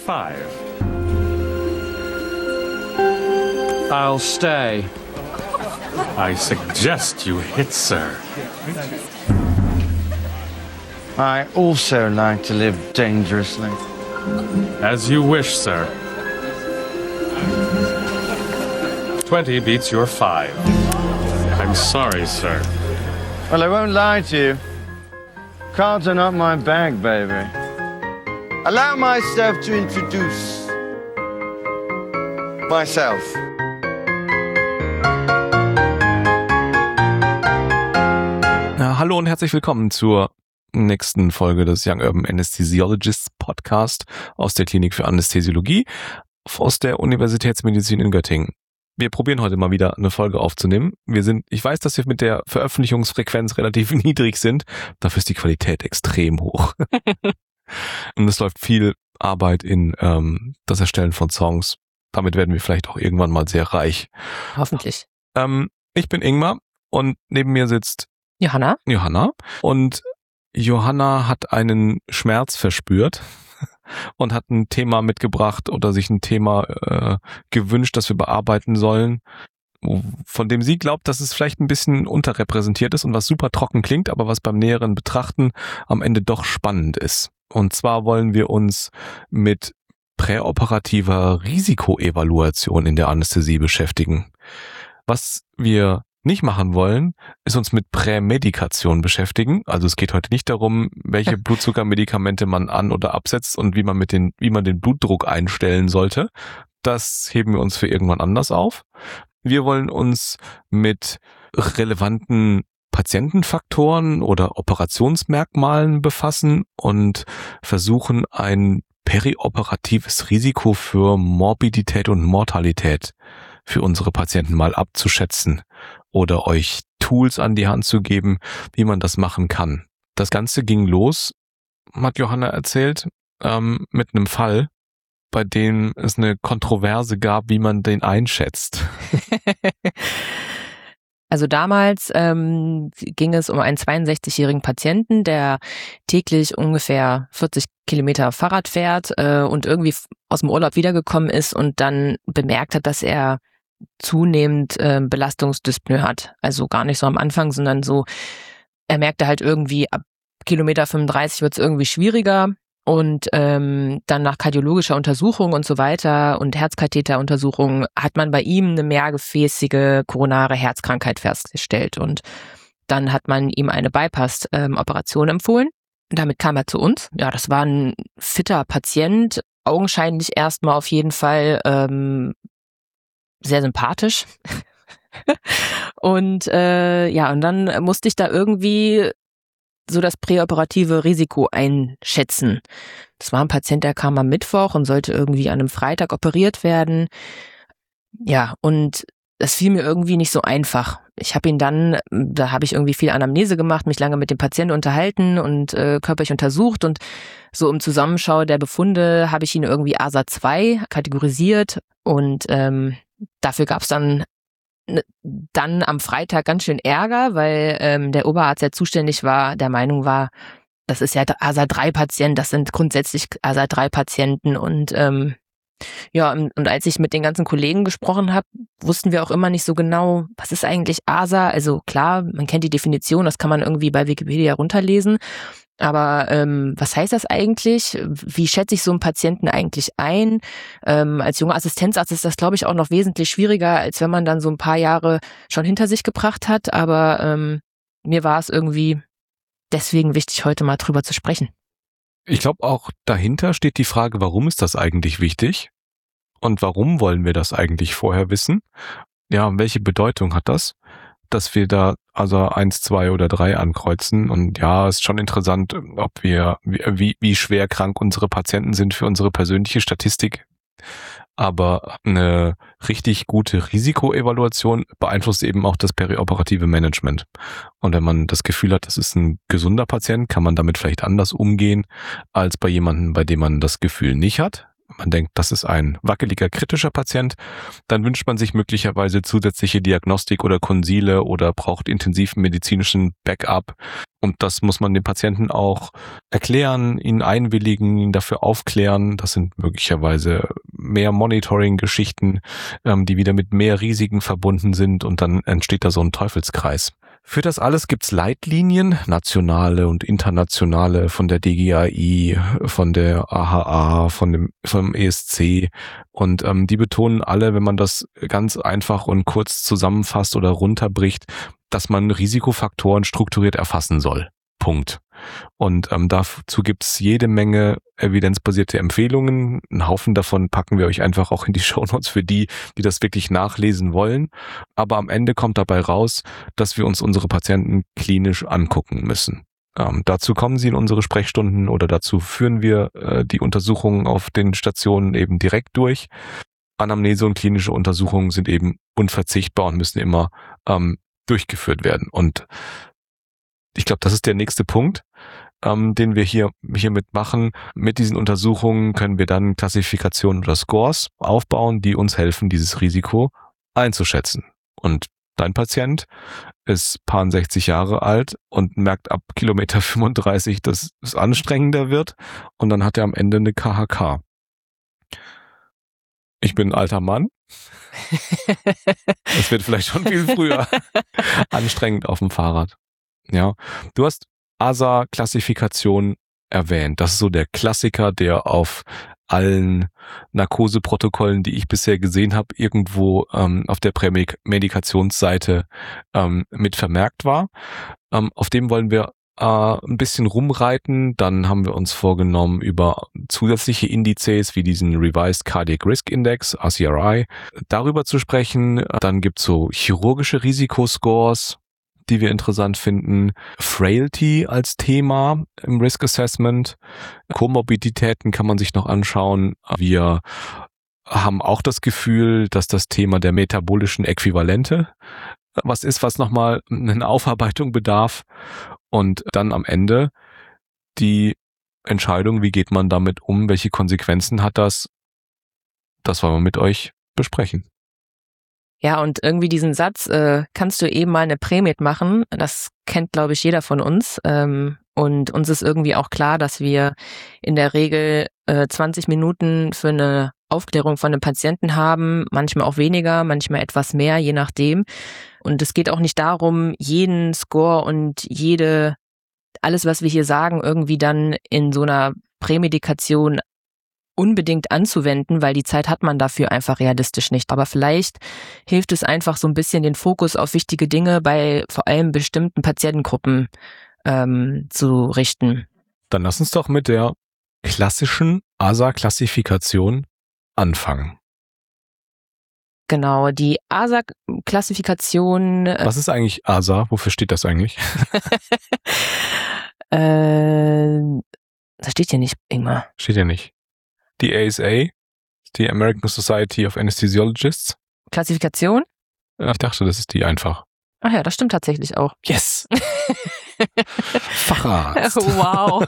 5. I'll stay. I suggest you hit, sir. I also like to live dangerously. As you wish, sir. 20 beats your 5. I'm sorry, sir. Well, I won't lie to you. Cards are not my bag, baby. Allow myself to introduce myself. Hallo und herzlich willkommen zur nächsten Folge des Young Urban Anesthesiologists Podcast aus der Klinik für Anästhesiologie aus der Universitätsmedizin in Göttingen. Wir probieren heute mal wieder eine Folge aufzunehmen. Ich weiß, dass wir mit der Veröffentlichungsfrequenz relativ niedrig sind. Dafür ist die Qualität extrem hoch. Und es läuft viel Arbeit in das Erstellen von Songs. Damit werden wir vielleicht auch irgendwann mal sehr reich. Hoffentlich. Ich bin Ingmar und neben mir sitzt Johanna. Und Johanna hat einen Schmerz verspürt und hat ein Thema mitgebracht oder sich ein Thema gewünscht, das wir bearbeiten sollen, von dem sie glaubt, dass es vielleicht ein bisschen unterrepräsentiert ist und was super trocken klingt, aber was beim näheren Betrachten am Ende doch spannend ist. Und zwar wollen wir uns mit präoperativer Risikoevaluation in der Anästhesie beschäftigen. Was wir nicht machen wollen, ist uns mit Prämedikation beschäftigen. Also es geht heute nicht darum, welche Blutzuckermedikamente man an- oder absetzt und wie man den Blutdruck einstellen sollte. Das heben wir uns für irgendwann anders auf. Wir wollen uns mit relevanten Patientenfaktoren oder Operationsmerkmalen befassen und versuchen, ein perioperatives Risiko für Morbidität und Mortalität für unsere Patienten mal abzuschätzen oder euch Tools an die Hand zu geben, wie man das machen kann. Das Ganze ging los, hat Johanna erzählt, mit einem Fall, bei dem es eine Kontroverse gab, wie man den einschätzt. Also damals ging es um einen 62-jährigen Patienten, der täglich ungefähr 40 Kilometer Fahrrad fährt und irgendwie aus dem Urlaub wiedergekommen ist und dann bemerkt hat, dass er zunehmend Belastungsdyspnoe hat. Also gar nicht so am Anfang, sondern so, er merkte halt irgendwie, ab Kilometer 35 wird es irgendwie schwieriger und dann nach kardiologischer Untersuchung und so weiter und Herzkatheteruntersuchung hat man bei ihm eine mehrgefäßige koronare Herzkrankheit festgestellt und dann hat man ihm eine Bypass-Operation empfohlen. Damit kam er zu uns. Ja, das war ein fitter Patient, augenscheinlich erstmal auf jeden Fall sehr sympathisch. Und und dann musste ich da irgendwie so das präoperative Risiko einschätzen. Das war ein Patient, der kam am Mittwoch und sollte irgendwie an einem Freitag operiert werden. Ja, und das fiel mir irgendwie nicht so einfach. Da habe ich irgendwie viel Anamnese gemacht, mich lange mit dem Patienten unterhalten und körperlich untersucht und so im Zusammenschau der Befunde habe ich ihn irgendwie ASA 2 kategorisiert und dafür gab es dann am Freitag ganz schön Ärger, weil der Oberarzt, der zuständig war, der Meinung war, das ist ja ASA 3 Patient, das sind grundsätzlich ASA 3 Patienten und und als ich mit den ganzen Kollegen gesprochen habe, wussten wir auch immer nicht so genau, was ist eigentlich ASA? Also klar, man kennt die Definition, das kann man irgendwie bei Wikipedia runterlesen. Aber was heißt das eigentlich? Wie schätze ich so einen Patienten eigentlich ein? Als junger Assistenzarzt ist das, glaube ich, auch noch wesentlich schwieriger, als wenn man dann so ein paar Jahre schon hinter sich gebracht hat. Aber mir war es irgendwie deswegen wichtig, heute mal drüber zu sprechen. Ich glaube auch dahinter steht die Frage, warum ist das eigentlich wichtig? Und warum wollen wir das eigentlich vorher wissen? Ja, welche Bedeutung hat das? Dass wir da also 1, 2 oder 3 ankreuzen. Und ja, ist schon interessant, ob wie schwer krank unsere Patienten sind für unsere persönliche Statistik. Aber eine richtig gute Risikoevaluation beeinflusst eben auch das perioperative Management. Und wenn man das Gefühl hat, das ist ein gesunder Patient, kann man damit vielleicht anders umgehen als bei jemandem, bei dem man das Gefühl nicht hat. man denkt, das ist ein wackeliger, kritischer Patient, dann wünscht man sich möglicherweise zusätzliche Diagnostik oder Konsile oder braucht intensiven medizinischen Backup. Und das muss man dem Patienten auch erklären, ihn einwilligen, ihn dafür aufklären. Das sind möglicherweise mehr Monitoring-Geschichten, die wieder mit mehr Risiken verbunden sind und dann entsteht da so ein Teufelskreis. Für das alles gibt's Leitlinien, nationale und internationale von der DGAI, von der AHA, vom ESC und die betonen alle, wenn man das ganz einfach und kurz zusammenfasst oder runterbricht, dass man Risikofaktoren strukturiert erfassen soll. Punkt. Und dazu gibt's jede Menge evidenzbasierte Empfehlungen. Einen Haufen davon packen wir euch einfach auch in die Shownotes für die das wirklich nachlesen wollen. Aber am Ende kommt dabei raus, dass wir uns unsere Patienten klinisch angucken müssen. Dazu kommen sie in unsere Sprechstunden oder dazu führen wir die Untersuchungen auf den Stationen eben direkt durch. Anamnese und klinische Untersuchungen sind eben unverzichtbar und müssen immer durchgeführt werden. Und ich glaube, das ist der nächste Punkt, den wir hiermit machen. Mit diesen Untersuchungen können wir dann Klassifikationen oder Scores aufbauen, die uns helfen, dieses Risiko einzuschätzen. Und dein Patient ist paar 60 Jahre alt und merkt ab Kilometer 35, dass es anstrengender wird und dann hat er am Ende eine KHK. Ich bin ein alter Mann. Es wird vielleicht schon viel früher anstrengend auf dem Fahrrad. Ja, du hast ASA-Klassifikation erwähnt. Das ist so der Klassiker, der auf allen Narkoseprotokollen, die ich bisher gesehen habe, irgendwo auf der Prämedikationsseite mit vermerkt war. Auf dem wollen wir ein bisschen rumreiten. Dann haben wir uns vorgenommen, über zusätzliche Indizes wie diesen Revised Cardiac Risk Index, RCRI, darüber zu sprechen. Dann gibt's so chirurgische Risikoscores, die wir interessant finden. Frailty als Thema im Risk Assessment. Komorbiditäten kann man sich noch anschauen. Wir haben auch das Gefühl, dass das Thema der metabolischen Äquivalente was ist, was nochmal eine Aufarbeitung bedarf. Und dann am Ende die Entscheidung, wie geht man damit um, welche Konsequenzen hat das, das wollen wir mit euch besprechen. Ja, und irgendwie diesen Satz, kannst du eben mal eine Prämed machen, das kennt, glaube ich, jeder von uns. Und uns ist irgendwie auch klar, dass wir in der Regel 20 Minuten für eine Aufklärung von einem Patienten haben, manchmal auch weniger, manchmal etwas mehr, je nachdem. Und es geht auch nicht darum, jeden Score und alles, was wir hier sagen, irgendwie dann in so einer Prämedikation unbedingt anzuwenden, weil die Zeit hat man dafür einfach realistisch nicht. Aber vielleicht hilft es einfach so ein bisschen den Fokus auf wichtige Dinge bei vor allem bestimmten Patientengruppen zu richten. Dann lass uns doch mit der klassischen ASA-Klassifikation anfangen. Genau, die ASA-Klassifikation. Was ist eigentlich ASA? Wofür steht das eigentlich? Das steht hier nicht, Ingmar. Steht hier nicht. Die ASA, die American Society of Anesthesiologists. Klassifikation? Ich dachte, das ist die einfach. Ach ja, das stimmt tatsächlich auch. Yes! Facharzt. Wow.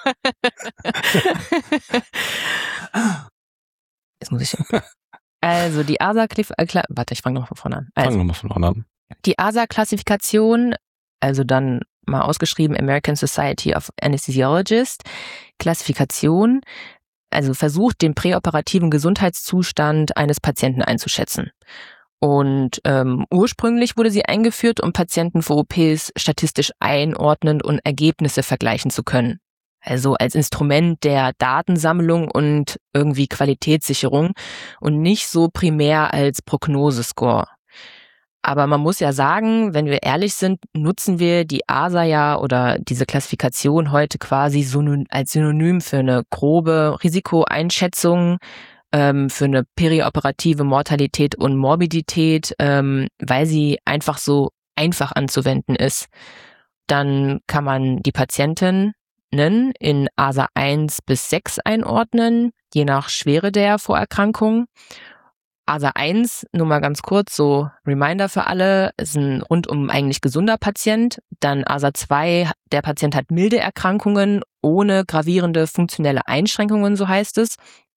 Jetzt muss ich. Also die warte, ich fange nochmal von vorne an. Fangen wir mal von vorne an. Die ASA-Klassifikation, also dann mal ausgeschrieben American Society of Anesthesiologists, Klassifikation, also versucht, den präoperativen Gesundheitszustand eines Patienten einzuschätzen. Und ursprünglich wurde sie eingeführt, um Patienten für OPs statistisch einordnen und Ergebnisse vergleichen zu können. Also als Instrument der Datensammlung und irgendwie Qualitätssicherung und nicht so primär als Prognosescore. Aber man muss ja sagen, wenn wir ehrlich sind, nutzen wir die ASA ja oder diese Klassifikation heute quasi als Synonym für eine grobe Risikoeinschätzung, für eine perioperative Mortalität und Morbidität, weil sie einfach so einfach anzuwenden ist. Dann kann man die Patientinnen in ASA 1 bis 6 einordnen, je nach Schwere der Vorerkrankung. ASA 1, nur mal ganz kurz, so Reminder für alle, ist ein rundum eigentlich gesunder Patient. Dann ASA 2, der Patient hat milde Erkrankungen ohne gravierende funktionelle Einschränkungen, so heißt es.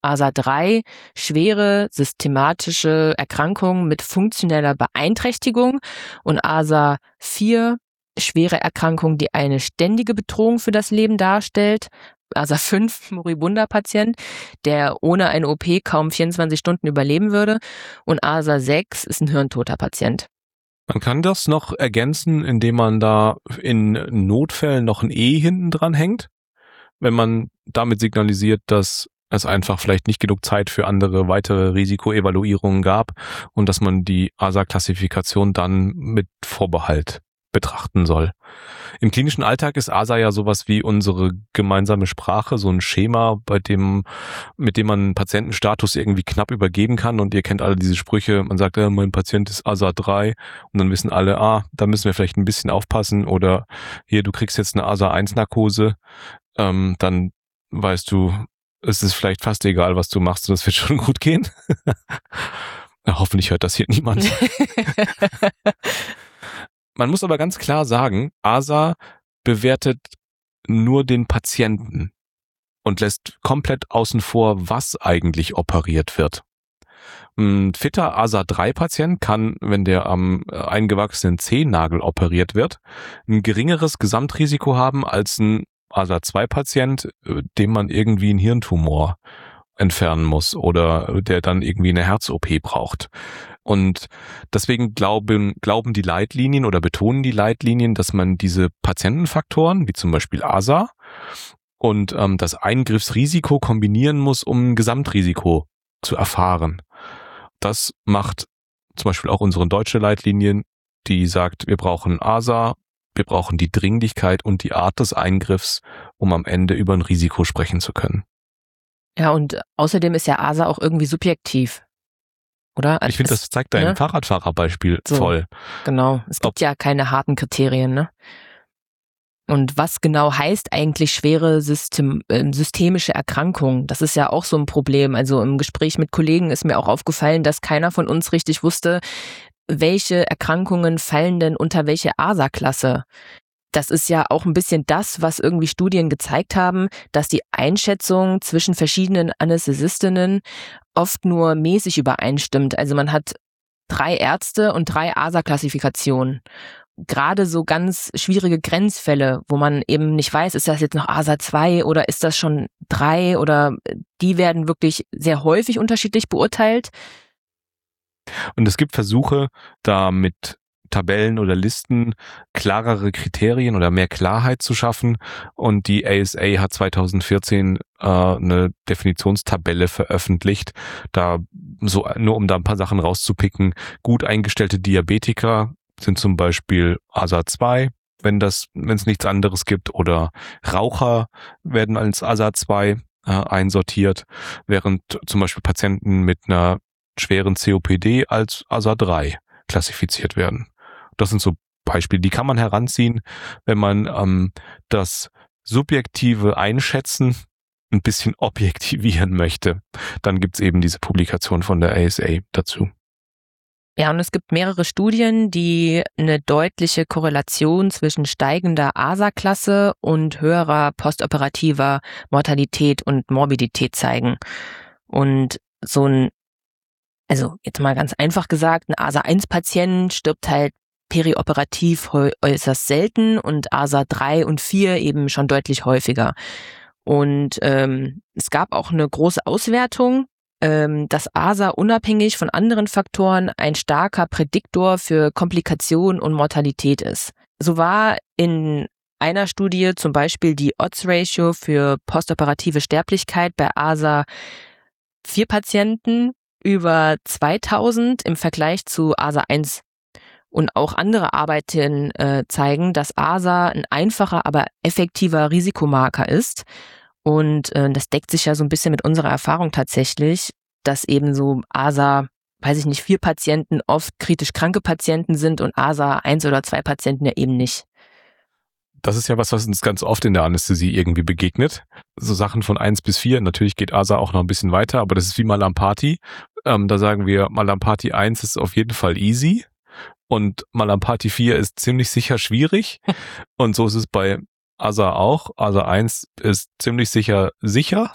ASA 3, schwere systematische Erkrankungen mit funktioneller Beeinträchtigung und ASA 4, schwere Erkrankung, die eine ständige Bedrohung für das Leben darstellt. ASA 5, moribunder Patient, der ohne eine OP kaum 24 Stunden überleben würde. Und ASA 6 ist ein hirntoter Patient. Man kann das noch ergänzen, indem man da in Notfällen noch ein E hinten dran hängt, wenn man damit signalisiert, dass es einfach vielleicht nicht genug Zeit für andere weitere Risikoevaluierungen gab und dass man die ASA-Klassifikation dann mit Vorbehalt betrachten soll. Im klinischen Alltag ist ASA ja sowas wie unsere gemeinsame Sprache, so ein Schema, mit dem man Patientenstatus irgendwie knapp übergeben kann, und ihr kennt alle diese Sprüche, man sagt, mein Patient ist ASA 3 und dann wissen alle, da müssen wir vielleicht ein bisschen aufpassen, oder hier, du kriegst jetzt eine ASA 1 Narkose, dann weißt du, es ist vielleicht fast egal, was du machst, und das wird schon gut gehen. Ja, hoffentlich hört das hier niemand. Man muss aber ganz klar sagen, ASA bewertet nur den Patienten und lässt komplett außen vor, was eigentlich operiert wird. Ein fitter ASA-3-Patient kann, wenn der am eingewachsenen Zehennagel operiert wird, ein geringeres Gesamtrisiko haben als ein ASA-2-Patient, dem man irgendwie einen Hirntumor entfernen muss oder der dann irgendwie eine Herz-OP braucht. Und deswegen glauben die Leitlinien oder betonen die Leitlinien, dass man diese Patientenfaktoren, wie zum Beispiel ASA und das Eingriffsrisiko kombinieren muss, um ein Gesamtrisiko zu erfahren. Das macht zum Beispiel auch unsere deutsche Leitlinien, die sagt, wir brauchen ASA, wir brauchen die Dringlichkeit und die Art des Eingriffs, um am Ende über ein Risiko sprechen zu können. Ja, und außerdem ist ja ASA auch irgendwie subjektiv, oder? Ich finde, das zeigt dein Fahrradfahrerbeispiel so, voll. Genau, es gibt ja keine harten Kriterien, ne? Und was genau heißt eigentlich schwere systemische Erkrankung? Das ist ja auch so ein Problem. Also im Gespräch mit Kollegen ist mir auch aufgefallen, dass keiner von uns richtig wusste, welche Erkrankungen fallen denn unter welche ASA-Klasse. Das ist ja auch ein bisschen das, was irgendwie Studien gezeigt haben, dass die Einschätzung zwischen verschiedenen Anästhesistinnen oft nur mäßig übereinstimmt. Also man hat 3 Ärzte und 3 ASA-Klassifikationen. Gerade so ganz schwierige Grenzfälle, wo man eben nicht weiß, ist das jetzt noch ASA 2 oder ist das schon 3, oder die werden wirklich sehr häufig unterschiedlich beurteilt. Und es gibt Versuche, da mit Tabellen oder Listen klarere Kriterien oder mehr Klarheit zu schaffen. Und die ASA hat 2014 eine Definitionstabelle veröffentlicht. Da so nur um da ein paar Sachen rauszupicken. Gut eingestellte Diabetiker sind zum Beispiel ASA 2, wenn es nichts anderes gibt, oder Raucher werden als ASA 2 einsortiert, während zum Beispiel Patienten mit einer schweren COPD als ASA 3 klassifiziert werden. Das sind so Beispiele, die kann man heranziehen, wenn man das subjektive Einschätzen ein bisschen objektivieren möchte. Dann gibt's eben diese Publikation von der ASA dazu. Ja, und es gibt mehrere Studien, die eine deutliche Korrelation zwischen steigender ASA-Klasse und höherer postoperativer Mortalität und Morbidität zeigen. Und also jetzt mal ganz einfach gesagt, ein ASA-1-Patient stirbt halt perioperativ äußerst selten und ASA 3 und 4 eben schon deutlich häufiger. Und es gab auch eine große Auswertung, dass ASA unabhängig von anderen Faktoren ein starker Prädiktor für Komplikation und Mortalität ist. So war in einer Studie zum Beispiel die Odds-Ratio für postoperative Sterblichkeit bei ASA 4 Patienten über 2000 im Vergleich zu ASA 1. Und auch andere Arbeiten zeigen, dass ASA ein einfacher, aber effektiver Risikomarker ist. Und das deckt sich ja so ein bisschen mit unserer Erfahrung tatsächlich, dass eben so ASA, 4 Patienten oft kritisch kranke Patienten sind und ASA 1 oder 2 Patienten ja eben nicht. Das ist ja was uns ganz oft in der Anästhesie irgendwie begegnet. So Sachen von 1 bis 4. Natürlich geht ASA auch noch ein bisschen weiter, aber das ist wie Mallampati. Da sagen wir, Mallampati 1 ist auf jeden Fall easy und Mallampati 4 ist ziemlich sicher schwierig. Und so ist es bei ASA auch. ASA 1 ist ziemlich sicher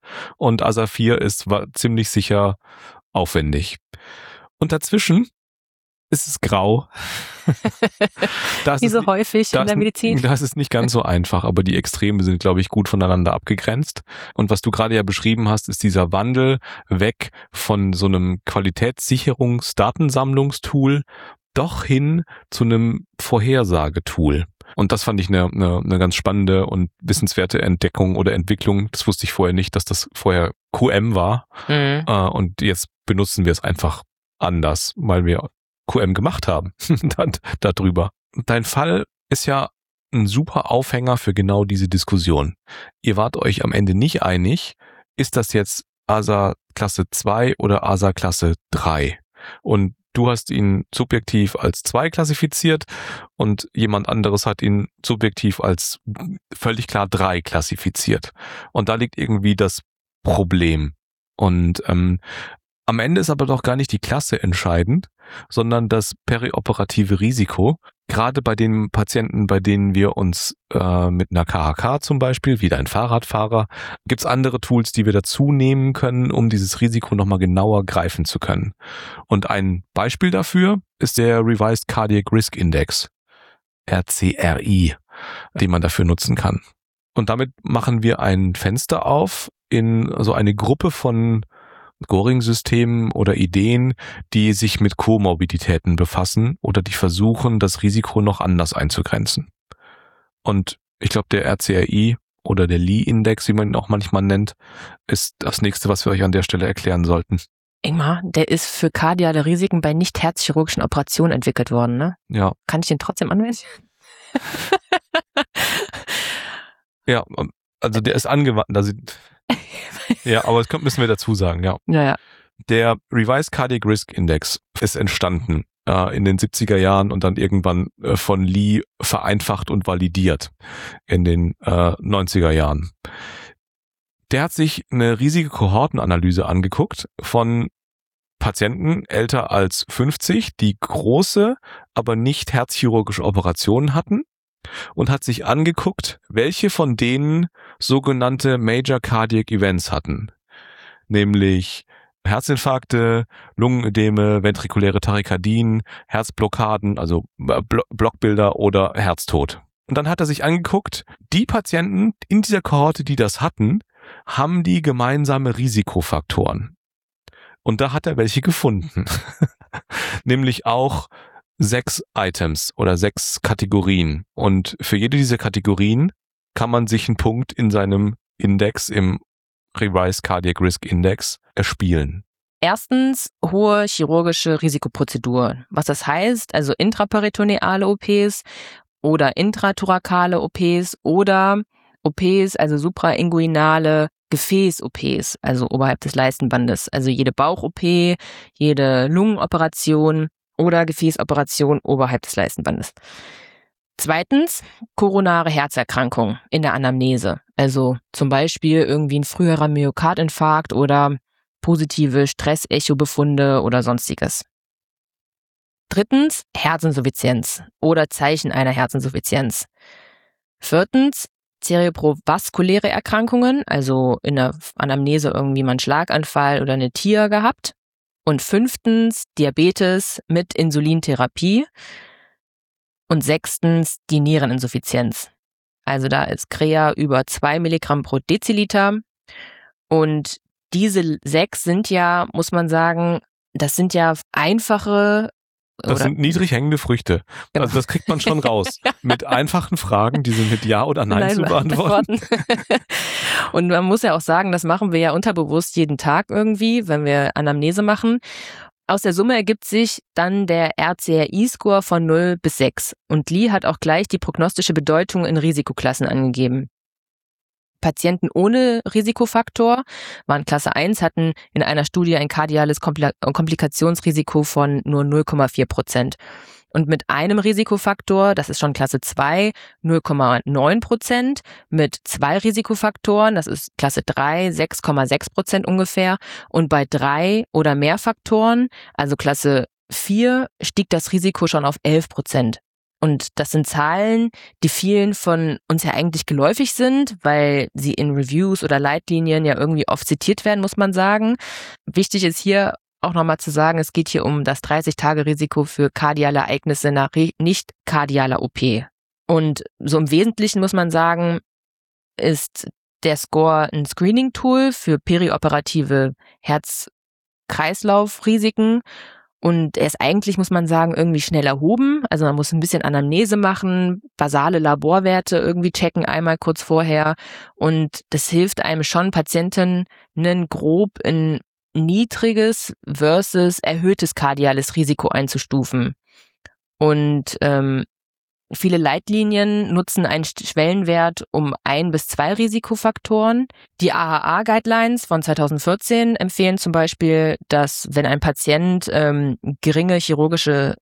und ASA 4 war ziemlich sicher aufwendig. Und dazwischen ist es grau. Wie so häufig in der Medizin. Das ist nicht ganz so einfach, aber die Extreme sind, glaube ich, gut voneinander abgegrenzt. Und was du gerade ja beschrieben hast, ist dieser Wandel weg von so einem Qualitätssicherungs-Datensammlungstool doch hin zu einem Vorhersagetool. Und das fand ich eine ganz spannende und wissenswerte Entdeckung oder Entwicklung. Das wusste ich vorher nicht, dass das vorher QM war. Und jetzt benutzen wir es einfach anders, weil wir QM gemacht haben darüber. Dein Fall ist ja ein super Aufhänger für genau diese Diskussion. Ihr wart euch am Ende nicht einig, ist das jetzt ASA Klasse 2 oder ASA Klasse 3? Und du hast ihn subjektiv als 2 klassifiziert und jemand anderes hat ihn subjektiv als völlig klar 3 klassifiziert. Und da liegt irgendwie das Problem. Und am Ende ist aber doch gar nicht die Klasse entscheidend, sondern das perioperative Risiko. Gerade bei den Patienten, bei denen wir uns mit einer KHK zum Beispiel, wieder ein Fahrradfahrer, gibt's andere Tools, die wir dazu nehmen können, um dieses Risiko nochmal genauer greifen zu können. Und ein Beispiel dafür ist der Revised Cardiac Risk Index, RCRI, den man dafür nutzen kann. Und damit machen wir ein Fenster auf in so eine Gruppe von Scoring-Systemen oder Ideen, die sich mit Komorbiditäten befassen oder die versuchen, das Risiko noch anders einzugrenzen. Und ich glaube, der RCRI oder der Lee-Index, wie man ihn auch manchmal nennt, ist das nächste, was wir euch an der Stelle erklären sollten. Ingmar, der ist für kardiale Risiken bei nicht-herzchirurgischen Operationen entwickelt worden, ne? Ja. Kann ich den trotzdem anwenden? Ja, also der ist angewandt. Ja, aber das müssen wir dazu sagen, ja. Ja. Der Revised Cardiac Risk Index ist entstanden in den 70er Jahren und dann irgendwann von Lee vereinfacht und validiert in den 90er Jahren. Der hat sich eine riesige Kohortenanalyse angeguckt von Patienten älter als 50, die große, aber nicht herzchirurgische Operationen hatten. Und hat sich angeguckt, welche von denen sogenannte Major Cardiac Events hatten. Nämlich Herzinfarkte, Lungenödeme, ventrikuläre Tachykardien, Herzblockaden, also Blockbilder oder Herztod. Und dann hat er sich angeguckt, die Patienten in dieser Kohorte, die das hatten, haben die gemeinsame Risikofaktoren. Und da hat er welche gefunden. Nämlich auch 6 Items oder 6 Kategorien. Und für jede dieser Kategorien kann man sich einen Punkt in seinem Index, im Revised Cardiac Risk Index, erspielen. Erstens, hohe chirurgische Risikoprozeduren. Was das heißt, also intraperitoneale OPs oder intrathorakale OPs oder OPs, also suprainguinale Gefäß-OPs, also oberhalb des Leistenbandes. Also jede Bauch-OP, jede Lungenoperation oder Gefäßoperation oberhalb des Leistenbandes. Zweitens, koronare Herzerkrankung in der Anamnese. Also zum Beispiel irgendwie ein früherer Myokardinfarkt oder positive Stress-Echo-Befunde oder sonstiges. Drittens, Herzinsuffizienz oder Zeichen einer Herzinsuffizienz. Viertens, zerebrovaskuläre Erkrankungen, also in der Anamnese irgendwie mal einen Schlaganfall oder eine TIA gehabt. Und 5. Diabetes mit Insulintherapie. Und 6. die Niereninsuffizienz. Also da ist CREA über 2 Milligramm pro Deziliter. Und diese 6 sind ja, muss man sagen, das sind ja einfache... Das sind niedrig hängende Früchte. Genau. Also das kriegt man schon raus. Mit einfachen Fragen, die sind mit Ja oder Nein zu beantworten. Und man muss ja auch sagen, das machen wir ja unterbewusst jeden Tag irgendwie, wenn wir Anamnese machen. Aus der Summe ergibt sich dann der RCRI-Score von 0 bis 6. Und Lee hat auch gleich die prognostische Bedeutung in Risikoklassen angegeben. Patienten ohne Risikofaktor waren Klasse 1, hatten in einer Studie ein kardiales Komplikationsrisiko von nur 0,4%. Und mit einem Risikofaktor, das ist schon Klasse 2, 0,9%. Mit 2 Risikofaktoren, das ist Klasse 3, 6,6% ungefähr. Und bei 3 oder mehr Faktoren, also Klasse 4, stieg das Risiko schon auf 11%. Und das sind Zahlen, die vielen von uns ja eigentlich geläufig sind, weil sie in Reviews oder Leitlinien ja irgendwie oft zitiert werden, muss man sagen. Wichtig ist hier auch nochmal zu sagen, es geht hier um das 30-Tage-Risiko für kardiale Ereignisse nach nicht kardialer OP. Und so im Wesentlichen muss man sagen, ist der Score ein Screening-Tool für perioperative Herz-Kreislauf-Risiken. Und er ist eigentlich, muss man sagen, irgendwie schnell erhoben. Also man muss ein bisschen Anamnese machen, basale Laborwerte irgendwie checken einmal kurz vorher. Und das hilft einem schon, Patienten grob in niedriges versus erhöhtes kardiales Risiko einzustufen. Und viele Leitlinien nutzen einen Schwellenwert um 1 bis 2 Risikofaktoren. Die AHA-Guidelines von 2014 empfehlen zum Beispiel, dass wenn ein Patient ein geringes chirurgisches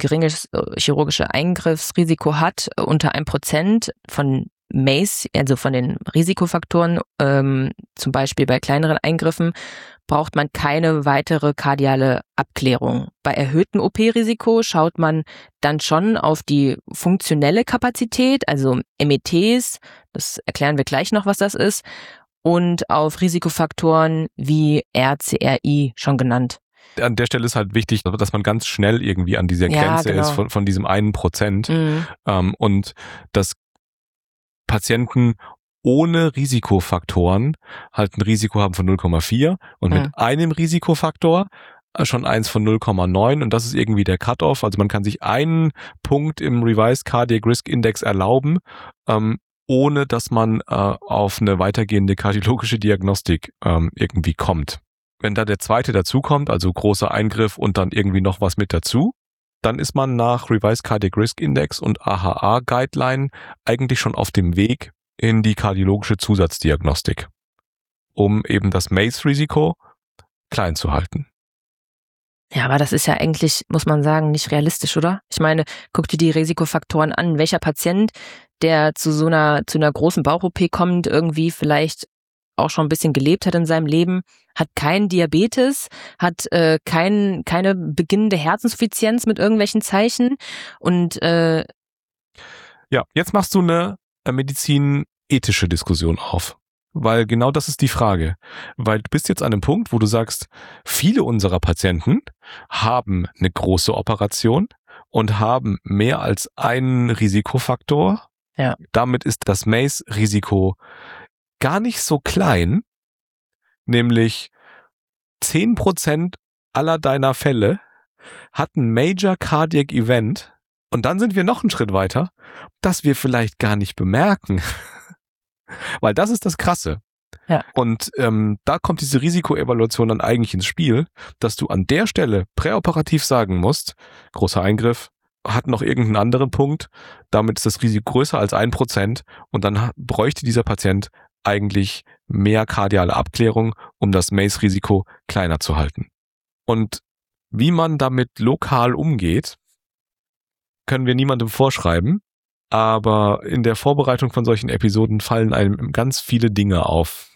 Eingriffsrisiko hat, unter 1% von MACE, also von den Risikofaktoren, zum Beispiel bei kleineren Eingriffen, braucht man keine weitere kardiale Abklärung. Bei erhöhtem OP-Risiko schaut man dann schon auf die funktionelle Kapazität, also METs, das erklären wir gleich noch, was das ist, und auf Risikofaktoren wie RCRI schon genannt. An der Stelle ist halt wichtig, dass man ganz schnell irgendwie an dieser Grenze ist von diesem 1%. Und dass Patienten ohne Risikofaktoren halt ein Risiko haben von 0,4 und mit einem Risikofaktor schon eins von 0,9 und das ist irgendwie der Cut-off. Also man kann sich einen Punkt im Revised Cardiac Risk Index erlauben, ohne dass man auf eine weitergehende kardiologische Diagnostik irgendwie kommt. Wenn da der zweite dazukommt, also großer Eingriff und dann irgendwie noch was mit dazu, dann ist man nach Revised Cardiac Risk Index und AHA Guideline eigentlich schon auf dem Weg in die kardiologische Zusatzdiagnostik, um eben das MACE-Risiko klein zu halten. Ja, aber das ist ja eigentlich, muss man sagen, nicht realistisch, oder? Ich meine, guck dir die Risikofaktoren an. Welcher Patient, der zu einer großen Bauch-OP kommt, irgendwie vielleicht auch schon ein bisschen gelebt hat in seinem Leben, hat keinen Diabetes, hat keine beginnende Herzinsuffizienz mit irgendwelchen Zeichen und ja, jetzt machst du eine medizinethische Diskussion auf, weil genau das ist die Frage, weil du bist jetzt an einem Punkt, wo du sagst, viele unserer Patienten haben eine große Operation und haben mehr als einen Risikofaktor. Ja. Damit ist das MACE-Risiko gar nicht so klein, nämlich 10% aller deiner Fälle hat ein Major Cardiac Event und dann sind wir noch einen Schritt weiter, dass wir vielleicht gar nicht bemerken. Weil das ist das Krasse. Ja. Und da kommt diese Risikoevaluation dann eigentlich ins Spiel, dass du an der Stelle präoperativ sagen musst, großer Eingriff, hat noch irgendeinen anderen Punkt, damit ist das Risiko größer als 1% und dann bräuchte dieser Patient eigentlich mehr kardiale Abklärung, um das MACE-Risiko kleiner zu halten. Und wie man damit lokal umgeht, können wir niemandem vorschreiben, aber in der Vorbereitung von solchen Episoden fallen einem ganz viele Dinge auf.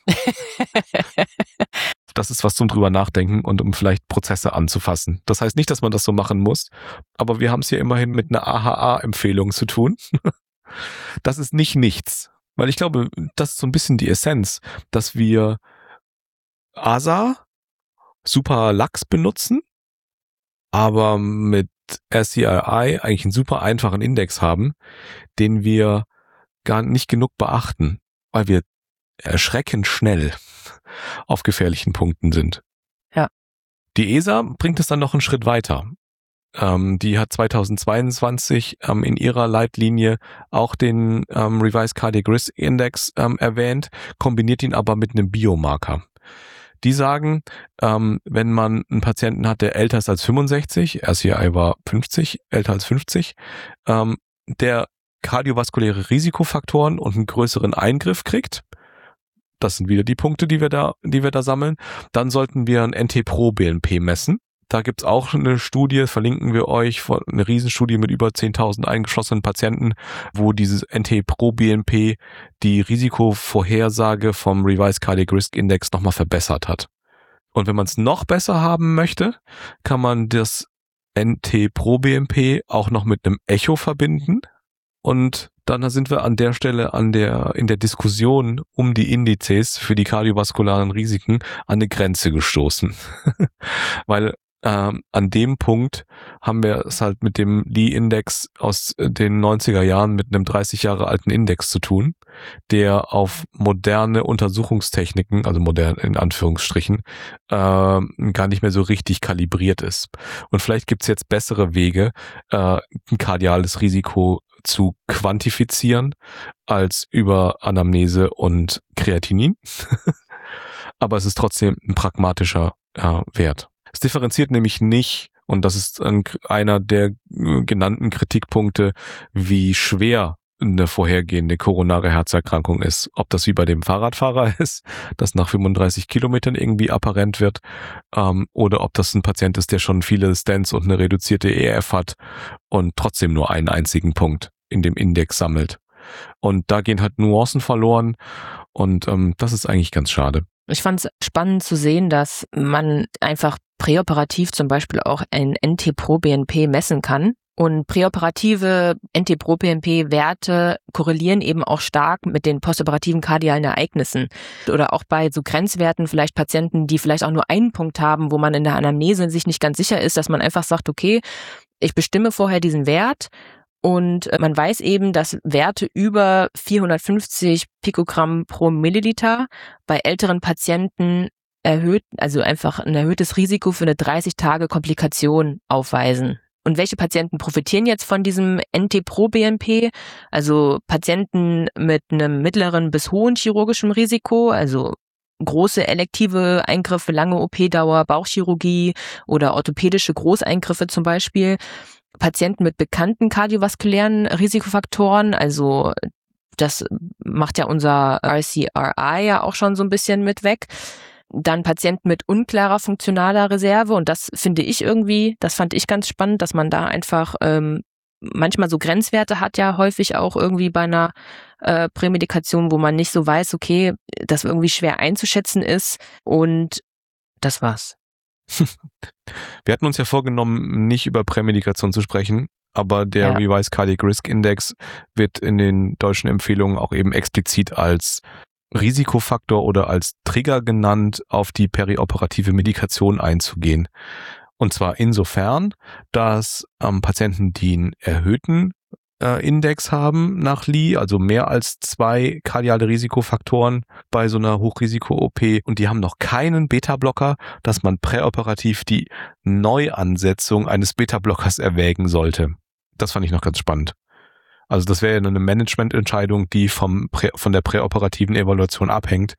Das ist was zum drüber nachdenken und um vielleicht Prozesse anzufassen. Das heißt nicht, dass man das so machen muss, aber wir haben es hier immerhin mit einer AHA-Empfehlung zu tun. Das ist nicht nichts. Weil ich glaube, das ist so ein bisschen die Essenz, dass wir ASA super lax benutzen, aber mit RCRI eigentlich einen super einfachen Index haben, den wir gar nicht genug beachten, weil wir erschreckend schnell auf gefährlichen Punkten sind. Ja. Die ESA bringt es dann noch einen Schritt weiter. Die hat 2022 in ihrer Leitlinie auch den Revised Cardiac Risk Index erwähnt, kombiniert ihn aber mit einem Biomarker. Die sagen, wenn man einen Patienten hat, der älter ist als 65, RCI war 50, älter als 50, der kardiovaskuläre Risikofaktoren und einen größeren Eingriff kriegt, das sind wieder die Punkte, die wir da sammeln, dann sollten wir ein NT-Pro-BNP messen. Da gibt's auch eine Studie, verlinken wir euch, eine Riesenstudie mit über 10.000 eingeschlossenen Patienten, wo dieses NT-Pro-BNP die Risikovorhersage vom Revised Cardiac Risk Index nochmal verbessert hat. Und wenn man es noch besser haben möchte, kann man das NT-proBNP auch noch mit einem Echo verbinden. Und dann sind wir an der Stelle in der Diskussion um die Indizes für die kardiovaskularen Risiken an eine Grenze gestoßen. Weil an dem Punkt haben wir es halt mit dem Lee-Index aus den 90er Jahren mit einem 30 Jahre alten Index zu tun, der auf moderne Untersuchungstechniken, also modern in Anführungsstrichen, gar nicht mehr so richtig kalibriert ist. Und vielleicht gibt's jetzt bessere Wege, ein kardiales Risiko zu quantifizieren als über Anamnese und Kreatinin. Aber es ist trotzdem ein pragmatischer Wert. Es differenziert nämlich nicht, und das ist einer der genannten Kritikpunkte, wie schwer eine vorhergehende koronare Herzerkrankung ist. Ob das wie bei dem Fahrradfahrer ist, das nach 35 Kilometern irgendwie apparent wird, oder ob das ein Patient ist, der schon viele Stents und eine reduzierte EF hat und trotzdem nur einen einzigen Punkt in dem Index sammelt. Und da gehen halt Nuancen verloren und das ist eigentlich ganz schade. Ich fand es spannend zu sehen, dass man einfach präoperativ zum Beispiel auch ein NT-proBNP messen kann. Und präoperative NT-proBNP-Werte korrelieren eben auch stark mit den postoperativen kardialen Ereignissen. Oder auch bei so Grenzwerten vielleicht Patienten, die vielleicht auch nur einen Punkt haben, wo man in der Anamnese sich nicht ganz sicher ist, dass man einfach sagt, okay, ich bestimme vorher diesen Wert. Und man weiß eben, dass Werte über 450 Pikogramm pro Milliliter bei älteren Patienten also einfach ein erhöhtes Risiko für eine 30-Tage-Komplikation aufweisen. Und welche Patienten profitieren jetzt von diesem NT-proBNP? Also Patienten mit einem mittleren bis hohen chirurgischen Risiko, also große elektive Eingriffe, lange OP-Dauer, Bauchchirurgie oder orthopädische Großeingriffe zum Beispiel. Patienten mit bekannten kardiovaskulären Risikofaktoren, also das macht ja unser RCRI ja auch schon so ein bisschen mit weg. Dann Patienten mit unklarer funktionaler Reserve und das fand ich ganz spannend, dass man da einfach manchmal so Grenzwerte hat ja häufig auch irgendwie bei einer Prämedikation, wo man nicht so weiß, okay, das irgendwie schwer einzuschätzen ist und das war's. Wir hatten uns ja vorgenommen, nicht über Prämedikation zu sprechen, aber der Revised Cardiac Risk Index wird in den deutschen Empfehlungen auch eben explizit als Risikofaktor oder als Trigger genannt, auf die perioperative Medikation einzugehen. Und zwar insofern, dass Patienten, die einen erhöhten Index haben nach Lee, also mehr als 2 kardiale Risikofaktoren bei so einer Hochrisiko-OP und die haben noch keinen Beta-Blocker, dass man präoperativ die Neuansetzung eines Beta-Blockers erwägen sollte. Das fand ich noch ganz spannend. Also das wäre ja eine Managemententscheidung, die von der präoperativen Evaluation abhängt.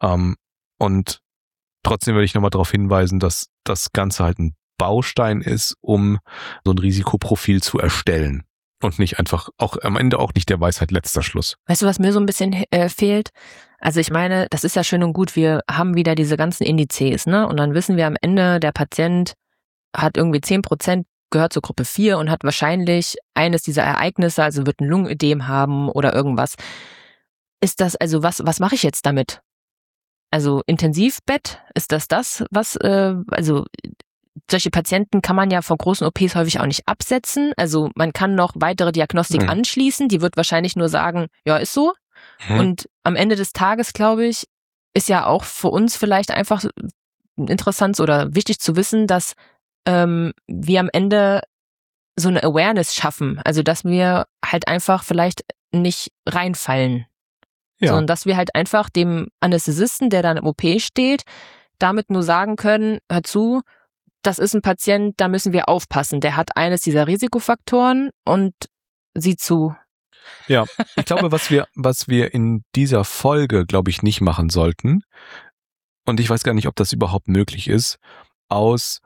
Und trotzdem würde ich nochmal darauf hinweisen, dass das Ganze halt ein Baustein ist, um so ein Risikoprofil zu erstellen. Und nicht einfach, auch am Ende auch nicht der Weisheit letzter Schluss. Weißt du, was mir so ein bisschen fehlt? Also ich meine, das ist ja schön und gut, wir haben wieder diese ganzen Indizes, ne? Und dann wissen wir am Ende, der Patient hat irgendwie 10%, gehört zur Gruppe 4 und hat wahrscheinlich eines dieser Ereignisse, also wird ein Lungenödem haben oder irgendwas. Ist das, also was mache ich jetzt damit? Also Intensivbett, ist das was, also solche Patienten kann man ja vor großen OPs häufig auch nicht absetzen. Also man kann noch weitere Diagnostik anschließen. Die wird wahrscheinlich nur sagen, ja, ist so. Und am Ende des Tages, glaube ich, ist ja auch für uns vielleicht einfach interessant oder wichtig zu wissen, dass wir am Ende so eine Awareness schaffen. Also dass wir halt einfach vielleicht nicht reinfallen. Ja. Sondern dass wir halt einfach dem Anästhesisten, der dann im OP steht, damit nur sagen können, hör zu, das ist ein Patient, da müssen wir aufpassen. Der hat eines dieser Risikofaktoren und sieh zu. Ja, ich glaube, was wir in dieser Folge, glaube ich, nicht machen sollten, und ich weiß gar nicht, ob das überhaupt möglich ist, aus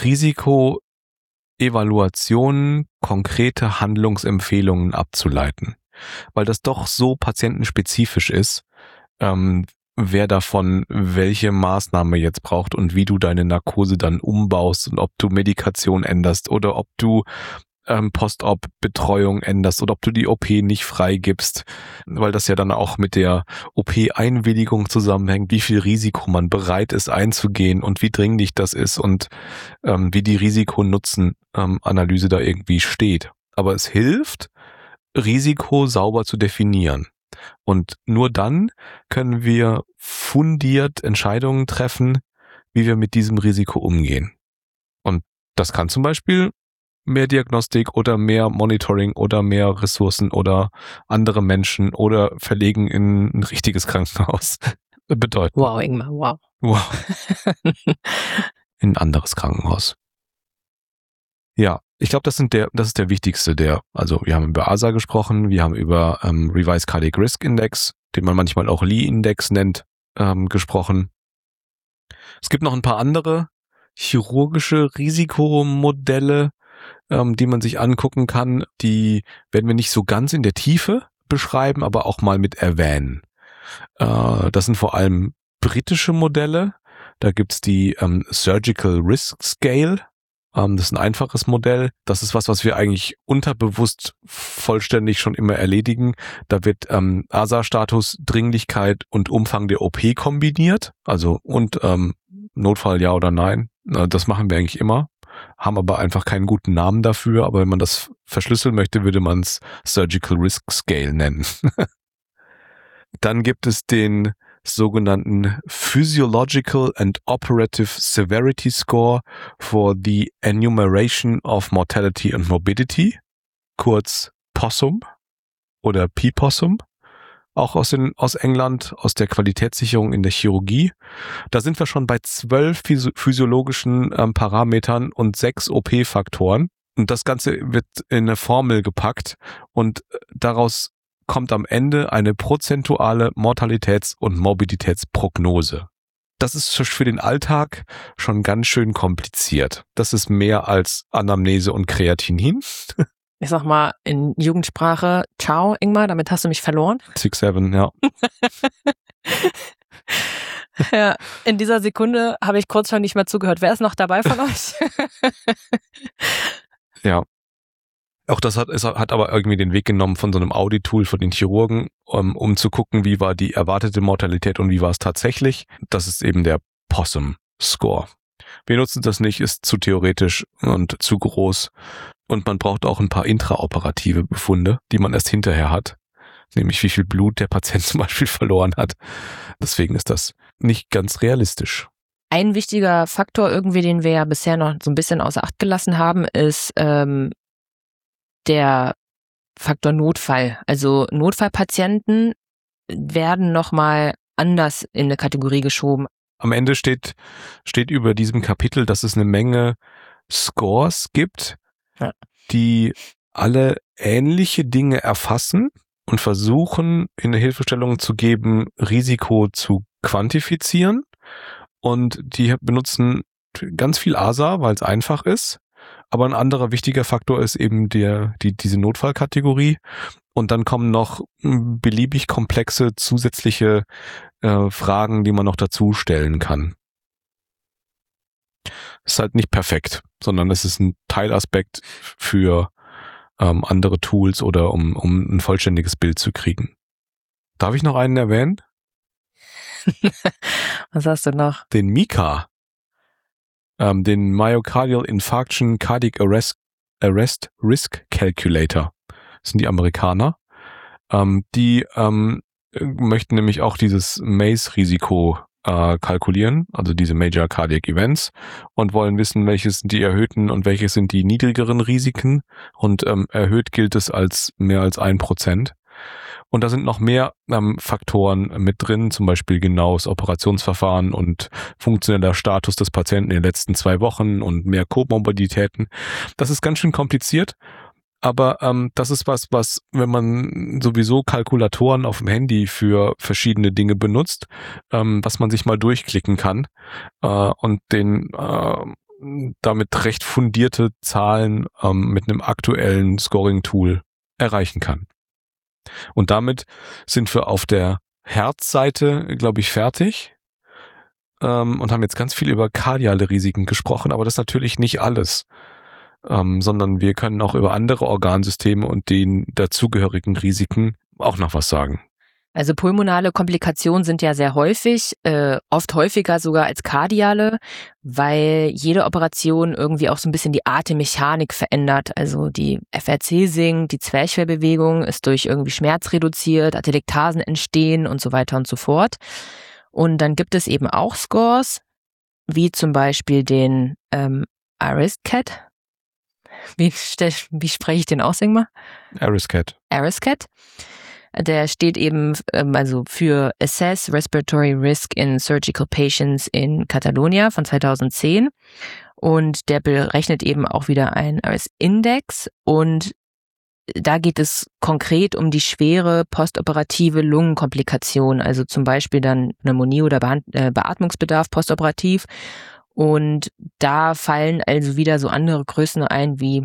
Risikoevaluationen konkrete Handlungsempfehlungen abzuleiten. Weil das doch so patientenspezifisch ist, wer davon welche Maßnahme jetzt braucht und wie du deine Narkose dann umbaust und ob du Medikation änderst oder ob du Post-Op-Betreuung änderst oder ob du die OP nicht freigibst, weil das ja dann auch mit der OP-Einwilligung zusammenhängt, wie viel Risiko man bereit ist einzugehen und wie dringlich das ist und wie die Risiko-Nutzen-Analyse da irgendwie steht. Aber es hilft, Risiko sauber zu definieren. Und nur dann können wir fundiert Entscheidungen treffen, wie wir mit diesem Risiko umgehen. Und das kann zum Beispiel mehr Diagnostik oder mehr Monitoring oder mehr Ressourcen oder andere Menschen oder Verlegen in ein richtiges Krankenhaus bedeuten. Wow, Ingmar, wow. Wow. In ein anderes Krankenhaus. Ja, ich glaube, das ist der wichtigste also wir haben über ASA gesprochen, wir haben über Revised Cardiac Risk Index, den man manchmal auch Lee-Index nennt, gesprochen. Es gibt noch ein paar andere chirurgische Risikomodelle, die man sich angucken kann. Die werden wir nicht so ganz in der Tiefe beschreiben, aber auch mal mit erwähnen. Das sind vor allem britische Modelle. Da gibt's die Surgical Risk Scale. Das ist ein einfaches Modell. Das ist was wir eigentlich unterbewusst vollständig schon immer erledigen. Da wird ASA-Status, Dringlichkeit und Umfang der OP kombiniert. Also und Notfall ja oder nein. Das machen wir eigentlich immer. Haben aber einfach keinen guten Namen dafür. Aber wenn man das verschlüsseln möchte, würde man es Surgical Risk Scale nennen. Dann gibt es den sogenannten Physiological and Operative Severity Score for the Enumeration of Mortality and Morbidity, kurz POSSUM oder PPOSSUM, auch aus England, aus der Qualitätssicherung in der Chirurgie. Da sind wir schon bei 12 physiologischen Parametern und 6 OP-Faktoren. Und das Ganze wird in eine Formel gepackt und daraus kommt am Ende eine prozentuale Mortalitäts- und Morbiditätsprognose. Das ist für den Alltag schon ganz schön kompliziert. Das ist mehr als Anamnese und Kreatinin. Ich sag mal in Jugendsprache, ciao Ingmar, damit hast du mich verloren. 6-7, ja. Ja, in dieser Sekunde habe ich kurz schon nicht mehr zugehört. Wer ist noch dabei von euch? Ja. Auch das hat aber irgendwie den Weg genommen von so einem Audit-Tool von den Chirurgen, um zu gucken, wie war die erwartete Mortalität und wie war es tatsächlich. Das ist eben der POSSUM-Score. Wir nutzen das nicht, ist zu theoretisch und zu groß. Und man braucht auch ein paar intraoperative Befunde, die man erst hinterher hat. Nämlich wie viel Blut der Patient zum Beispiel verloren hat. Deswegen ist das nicht ganz realistisch. Ein wichtiger Faktor irgendwie, den wir ja bisher noch so ein bisschen außer Acht gelassen haben, ist der Faktor Notfall. Also Notfallpatienten werden nochmal anders in eine Kategorie geschoben. Am Ende steht über diesem Kapitel, dass es eine Menge Scores gibt, ja, die alle ähnliche Dinge erfassen und versuchen, in eine Hilfestellung zu geben, Risiko zu quantifizieren. Und die benutzen ganz viel ASA, weil es einfach ist. Aber ein anderer wichtiger Faktor ist eben diese Notfallkategorie. Und dann kommen noch beliebig komplexe zusätzliche Fragen, die man noch dazu stellen kann. Ist halt nicht perfekt, sondern es ist ein Teilaspekt für andere Tools oder um ein vollständiges Bild zu kriegen. Darf ich noch einen erwähnen? Was hast du noch? Den MICA. Den Myocardial Infarction Cardiac Arrest Risk Calculator. Das sind die Amerikaner. Die möchten nämlich auch dieses MACE-Risiko kalkulieren, also diese Major Cardiac Events, und wollen wissen, welches sind die erhöhten und welches sind die niedrigeren Risiken. Und erhöht gilt es als mehr als 1%. Und da sind noch mehr Faktoren mit drin, zum Beispiel genaues Operationsverfahren und funktioneller Status des Patienten in den letzten 2 Wochen und mehr Komorbiditäten. Das ist ganz schön kompliziert, aber das ist was, wenn man sowieso Kalkulatoren auf dem Handy für verschiedene Dinge benutzt, was man sich mal durchklicken kann und damit recht fundierte Zahlen mit einem aktuellen Scoring-Tool erreichen kann. Und damit sind wir auf der Herzseite, glaube ich, fertig und haben jetzt ganz viel über kardiale Risiken gesprochen, aber das ist natürlich nicht alles. sondern wir können auch über andere Organsysteme und den dazugehörigen Risiken auch noch was sagen. Also pulmonale Komplikationen sind ja sehr häufig, oft häufiger sogar als kardiale, weil jede Operation irgendwie auch so ein bisschen die Atemmechanik verändert. Also die FRC sinkt, die Zwerchfellbewegung ist durch irgendwie Schmerz reduziert, Atelektasen entstehen und so weiter und so fort. Und dann gibt es eben auch Scores, wie zum Beispiel den ARISCAT. Wie spreche ich den aus, Ingmar? ARISCAT. ARISCAT. Der steht eben also für Assess Respiratory Risk in Surgical Patients in Catalonia von 2010 und der berechnet eben auch wieder einen ARIS-Index und da geht es konkret um die schwere postoperative Lungenkomplikation, also zum Beispiel dann Pneumonie oder Beatmungsbedarf postoperativ und da fallen also wieder so andere Größen ein wie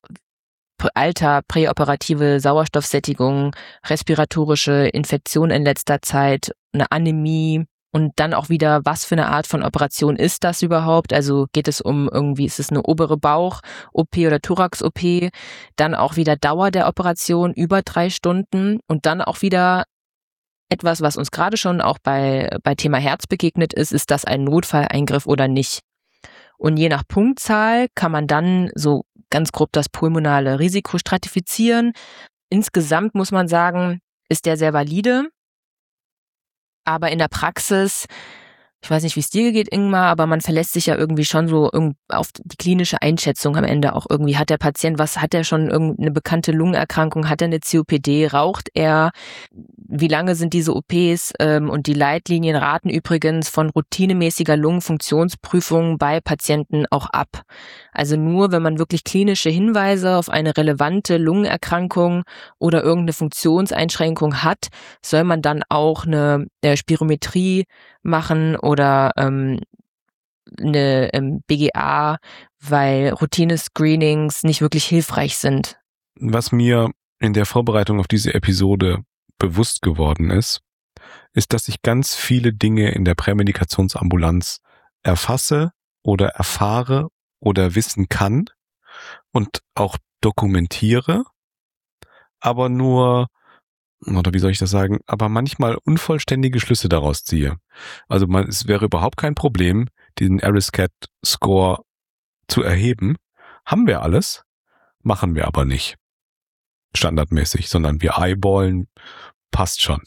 Alter, präoperative Sauerstoffsättigung, respiratorische Infektion in letzter Zeit, eine Anämie und dann auch wieder, was für eine Art von Operation ist das überhaupt? Also geht es um irgendwie, ist es eine obere Bauch-OP oder Thorax-OP? Dann auch wieder Dauer der Operation über 3 Stunden und dann auch wieder etwas, was uns gerade schon auch bei Thema Herz begegnet ist das ein Notfalleingriff oder nicht? Und je nach Punktzahl kann man dann so ganz grob das pulmonale Risiko stratifizieren. Insgesamt muss man sagen, ist der sehr valide. Aber in der Praxis, ich weiß nicht, wie es dir geht, Ingmar, aber man verlässt sich ja irgendwie schon so auf die klinische Einschätzung am Ende auch irgendwie. Hat der Patient, hat er schon irgendeine bekannte Lungenerkrankung? Hat er eine COPD? Raucht er? Wie lange sind diese OPs? Und die Leitlinien raten übrigens von routinemäßiger Lungenfunktionsprüfung bei Patienten auch ab. Also nur, wenn man wirklich klinische Hinweise auf eine relevante Lungenerkrankung oder irgendeine Funktionseinschränkung hat, soll man dann auch eine Spirometrie machen oder eine BGA, weil Routine-Screenings nicht wirklich hilfreich sind. Was mir in der Vorbereitung auf diese Episode bewusst geworden ist, dass ich ganz viele Dinge in der Prämedikationsambulanz erfasse oder erfahre oder wissen kann und auch dokumentiere, aber nur, oder wie soll ich das sagen, aber manchmal unvollständige Schlüsse daraus ziehe. Also es wäre überhaupt kein Problem, diesen ARISCAT-Score zu erheben. Haben wir alles, machen wir aber nicht standardmäßig, sondern wir eyeballen, passt schon.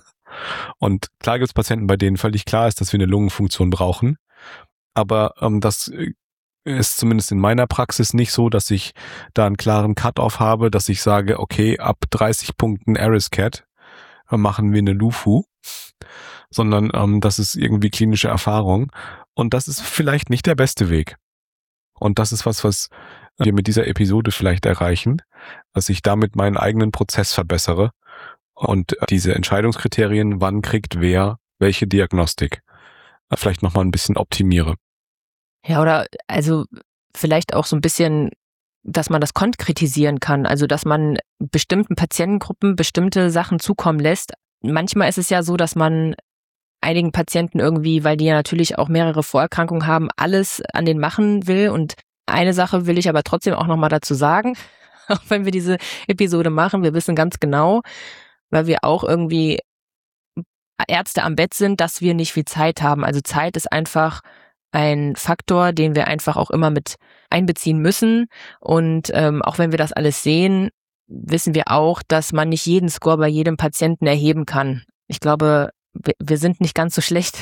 Und klar gibt es Patienten, bei denen völlig klar ist, dass wir eine Lungenfunktion brauchen, aber das ist zumindest in meiner Praxis nicht so, dass ich da einen klaren Cut-off habe, dass ich sage, okay, ab 30 Punkten ARISCAT machen wir eine LUFU, sondern das ist irgendwie klinische Erfahrung und das ist vielleicht nicht der beste Weg. Und das ist was wir mit dieser Episode vielleicht erreichen, dass ich damit meinen eigenen Prozess verbessere und diese Entscheidungskriterien, wann kriegt wer welche Diagnostik, vielleicht nochmal ein bisschen optimiere. Ja, oder also vielleicht auch so ein bisschen, dass man das konkretisieren kann, also dass man bestimmten Patientengruppen bestimmte Sachen zukommen lässt. Manchmal ist es ja so, dass man einigen Patienten irgendwie, weil die ja natürlich auch mehrere Vorerkrankungen haben, alles an denen machen will. Und eine Sache will ich aber trotzdem auch nochmal dazu sagen, auch wenn wir diese Episode machen, wir wissen ganz genau, weil wir auch irgendwie Ärzte am Bett sind, dass wir nicht viel Zeit haben. Also Zeit ist einfach ein Faktor, den wir einfach auch immer mit einbeziehen müssen. Und auch wenn wir das alles sehen, wissen wir auch, dass man nicht jeden Score bei jedem Patienten erheben kann. Ich glaube, wir sind nicht ganz so schlecht,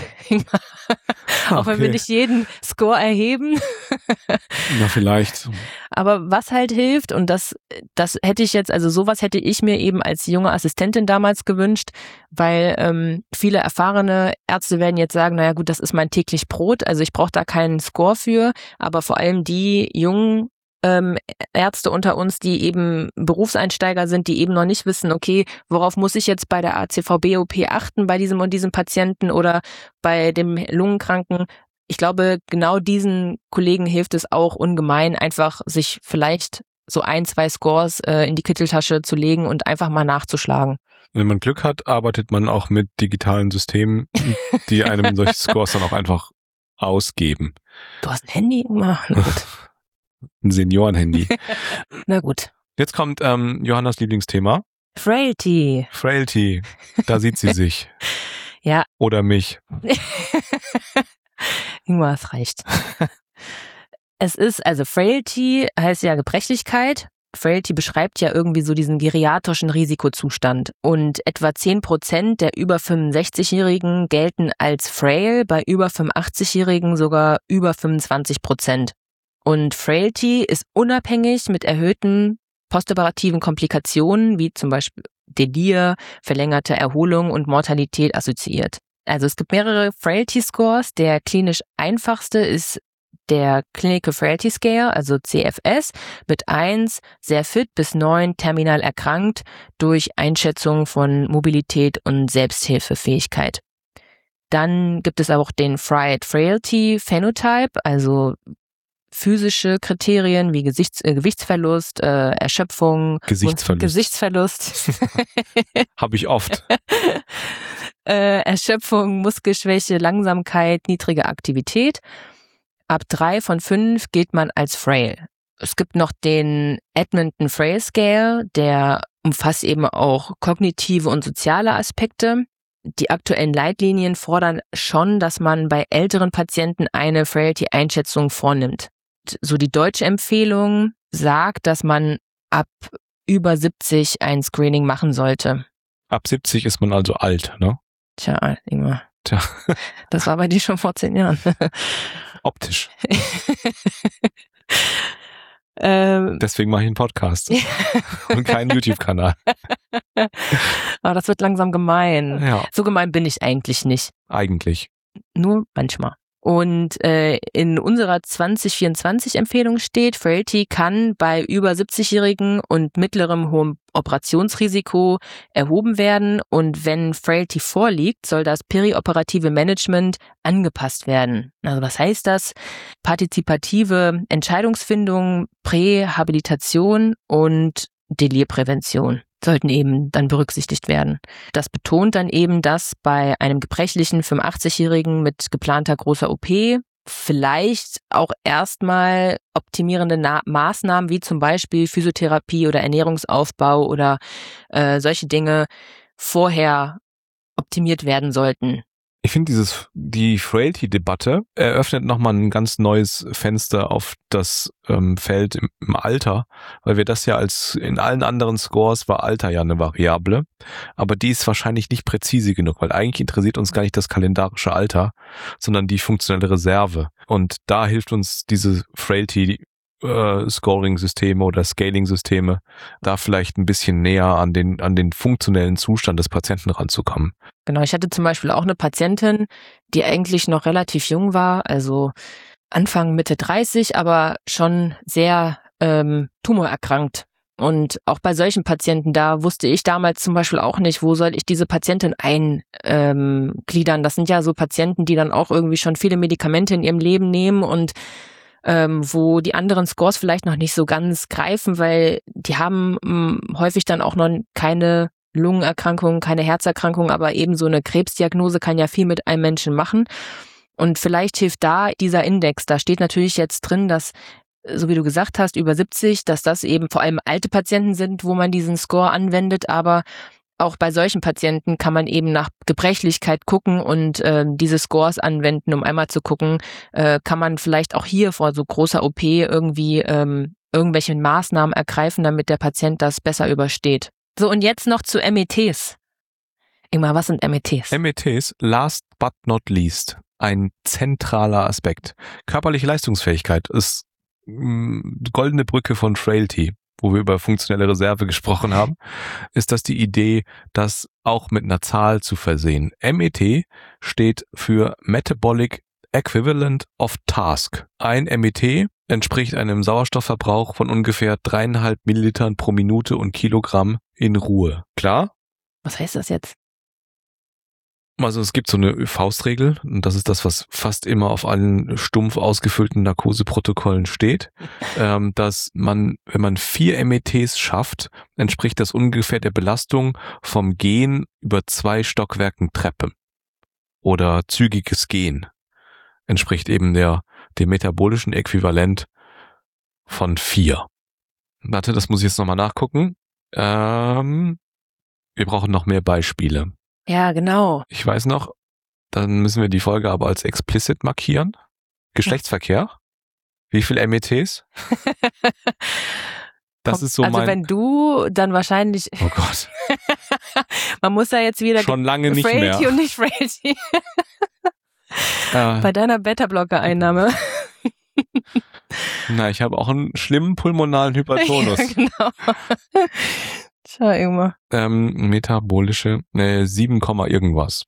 auch wenn wir nicht jeden Score erheben. Na, vielleicht. Aber was halt hilft, und das hätte ich jetzt, also sowas hätte ich mir eben als junge Assistentin damals gewünscht, weil viele erfahrene Ärzte werden jetzt sagen, naja gut, das ist mein täglich Brot, also ich brauche da keinen Score für, aber vor allem die jungen Ärzte unter uns, die eben Berufseinsteiger sind, die eben noch nicht wissen, okay, worauf muss ich jetzt bei der ACVB-OP achten, bei diesem und diesem Patienten oder bei dem Lungenkranken. Ich glaube, genau diesen Kollegen hilft es auch ungemein, einfach sich vielleicht so 1-2 Scores in die Kitteltasche zu legen und einfach mal nachzuschlagen. Wenn man Glück hat, arbeitet man auch mit digitalen Systemen, die einem solche Scores dann auch einfach ausgeben. Du hast ein Handy? Na gut. ein Seniorenhandy. Na gut. Jetzt kommt Johannas Lieblingsthema. Frailty. Frailty. Da sieht sie sich. Ja. Oder mich. Ingmar, es reicht. Frailty heißt ja Gebrechlichkeit. Frailty beschreibt ja irgendwie so diesen geriatrischen Risikozustand. Und etwa 10% der über 65-Jährigen gelten als frail, bei über 85-Jährigen sogar über 25%. Und Frailty ist unabhängig mit erhöhten postoperativen Komplikationen, wie zum Beispiel Delir, verlängerte Erholung und Mortalität assoziiert. Also es gibt mehrere Frailty-Scores. Der klinisch einfachste ist der Clinical Frailty Scale, also CFS, mit 1 sehr fit bis 9 terminal erkrankt durch Einschätzung von Mobilität und Selbsthilfefähigkeit. Dann gibt es auch den Fried Frailty Phenotype, also physische Kriterien wie Gewichtsverlust, Erschöpfung, Gesichtsverlust. Habe ich oft. Erschöpfung, Muskelschwäche, Langsamkeit, niedrige Aktivität. Ab 3 von 5 gilt man als frail. Es gibt noch den Edmonton Frail Scale, der umfasst eben auch kognitive und soziale Aspekte. Die aktuellen Leitlinien fordern schon, dass man bei älteren Patienten eine Frailty-Einschätzung vornimmt. So die deutsche Empfehlung sagt, dass man ab über 70 ein Screening machen sollte. Ab 70 ist man also alt, ne? Tja, Ingmar. Tja. Das war bei dir schon vor 10 Jahren. Optisch. Deswegen mache ich einen Podcast und keinen YouTube-Kanal. Aber das wird langsam gemein. Ja. So gemein bin ich eigentlich nicht. Eigentlich. Nur manchmal. Und in unserer 2024-Empfehlung steht, Frailty kann bei über 70-Jährigen und mittlerem hohem Operationsrisiko erhoben werden. Und wenn Frailty vorliegt, soll das perioperative Management angepasst werden. Also was heißt das? Partizipative Entscheidungsfindung, Prähabilitation und Delirprävention sollten eben dann berücksichtigt werden. Das betont dann eben, dass bei einem gebrechlichen 85-Jährigen mit geplanter großer OP vielleicht auch erstmal optimierende Maßnahmen wie zum Beispiel Physiotherapie oder Ernährungsaufbau oder solche Dinge vorher optimiert werden sollten. Ich finde die Frailty-Debatte eröffnet nochmal ein ganz neues Fenster auf das Feld im Alter, weil wir das ja in allen anderen Scores war Alter ja eine Variable, aber die ist wahrscheinlich nicht präzise genug, weil eigentlich interessiert uns gar nicht das kalendarische Alter, sondern die funktionelle Reserve. Und da hilft uns diese Frailty Scoring-Systeme oder Scaling-Systeme, da vielleicht ein bisschen näher an den funktionellen Zustand des Patienten ranzukommen. Genau, ich hatte zum Beispiel auch eine Patientin, die eigentlich noch relativ jung war, also Anfang, Mitte 30, aber schon sehr tumorerkrankt. Und auch bei solchen Patienten, da wusste ich damals zum Beispiel auch nicht, wo soll ich diese Patientin eingliedern. Das sind ja so Patienten, die dann auch irgendwie schon viele Medikamente in ihrem Leben nehmen und wo die anderen Scores vielleicht noch nicht so ganz greifen, weil die haben häufig dann auch noch keine Lungenerkrankung, keine Herzerkrankung, aber eben so eine Krebsdiagnose kann ja viel mit einem Menschen machen. Und vielleicht hilft da dieser Index. Da steht natürlich jetzt drin, dass, so wie du gesagt hast, über 70, dass das eben vor allem alte Patienten sind, wo man diesen Score anwendet, aber auch bei solchen Patienten kann man eben nach Gebrechlichkeit gucken und diese Scores anwenden, um einmal zu gucken, kann man vielleicht auch hier vor so großer OP irgendwie irgendwelche Maßnahmen ergreifen, damit der Patient das besser übersteht. So, und jetzt noch zu METs. Ingmar, was sind METs? METs, last but not least, ein zentraler Aspekt. Körperliche Leistungsfähigkeit ist goldene Brücke von Frailty, wo wir über funktionelle Reserve gesprochen haben, ist das die Idee, das auch mit einer Zahl zu versehen. MET steht für Metabolic Equivalent of Task. Ein MET entspricht einem Sauerstoffverbrauch von ungefähr 3,5 Millilitern pro Minute und Kilogramm in Ruhe. Klar? Was heißt das jetzt? Also es gibt so eine Faustregel und das ist das, was fast immer auf allen stumpf ausgefüllten Narkoseprotokollen steht, dass man, wenn man 4 METs schafft, entspricht das ungefähr der Belastung vom Gehen über 2 Stockwerken Treppe oder zügiges Gehen. Entspricht eben dem metabolischen Äquivalent von 4. Warte, das muss ich jetzt nochmal nachgucken. Wir brauchen noch mehr Beispiele. Ja, genau. Ich weiß noch, dann müssen wir die Folge aber als explicit markieren. Geschlechtsverkehr. Wie viel METs? Das ist so also mein... wenn du, dann wahrscheinlich... Oh Gott. Man muss ja jetzt wieder... Schon lange nicht Frailty mehr. und nicht Frailty. Bei deiner Beta-Blocker-Einnahme. Na, ich habe auch einen schlimmen pulmonalen Hypertonus. Ja, genau. Schau irgendwann. Metabolische, 7, irgendwas.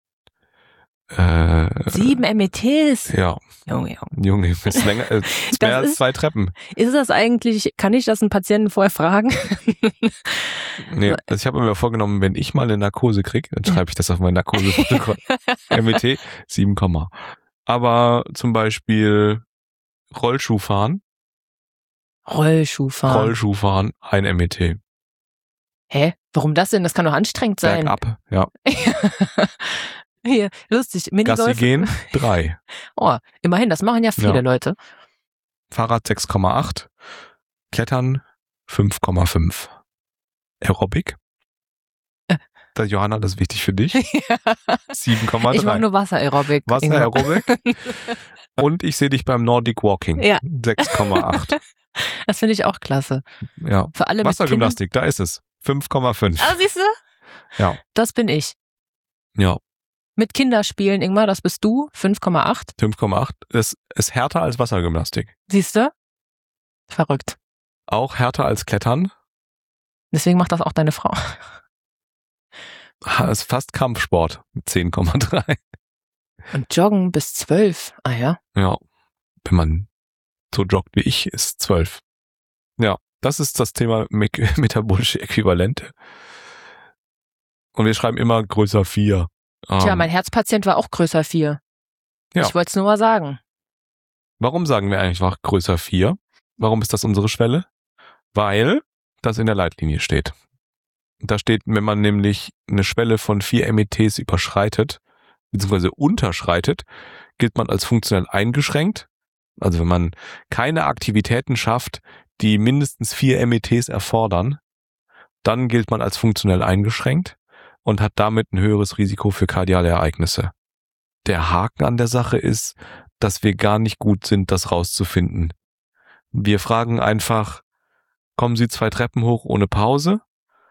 7 METs? Ja. Junge, ist länger, ist mehr als 2 Treppen. Ist das eigentlich, kann ich das einen Patienten vorher fragen? Nee, also ich habe mir vorgenommen, wenn ich mal eine Narkose kriege, dann schreibe ich das auf mein Narkoseprotokoll. MET 7, aber zum Beispiel Rollschuhfahren, 1 MET. Hä? Warum das denn? Das kann doch anstrengend sein. Bergab, ja. Hier, lustig. Gassi Minigolf. gehen, 3. Oh, immerhin, das machen ja viele Leute. Fahrrad 6,8. Klettern 5,5. Aerobic. Das, Johanna, das ist wichtig für dich. 7,3. Ich mache nur Wasser-Aerobic. Wasser-Aerobic. Und ich sehe dich beim Nordic Walking. Ja. 6,8. Das finde ich auch klasse. Ja. Für alle Wassergymnastik, da ist es. 5,5. Ah, siehst du? Ja. Das bin ich. Ja. Mit Kinderspielen, Ingmar, das bist du. 5,8. 5,8. Das ist härter als Wassergymnastik. Siehst du? Verrückt. Auch härter als Klettern. Deswegen macht das auch deine Frau. Ist fast Kampfsport mit 10,3. Und Joggen bis 12. Ah ja. Ja. Wenn man so joggt wie ich, ist 12. Ja. Das ist das Thema metabolische Äquivalente. Und wir schreiben immer größer 4. Tja, mein Herzpatient war auch größer 4. Ja. Ich wollte es nur mal sagen. Warum sagen wir einfach größer 4? Warum ist das unsere Schwelle? Weil das in der Leitlinie steht. Da steht, wenn man nämlich eine Schwelle von 4 METs überschreitet, beziehungsweise unterschreitet, gilt man als funktionell eingeschränkt. Also wenn man keine Aktivitäten schafft, die mindestens 4 METs erfordern, dann gilt man als funktionell eingeschränkt und hat damit ein höheres Risiko für kardiale Ereignisse. Der Haken an der Sache ist, dass wir gar nicht gut sind, das rauszufinden. Wir fragen einfach, kommen Sie 2 Treppen hoch ohne Pause?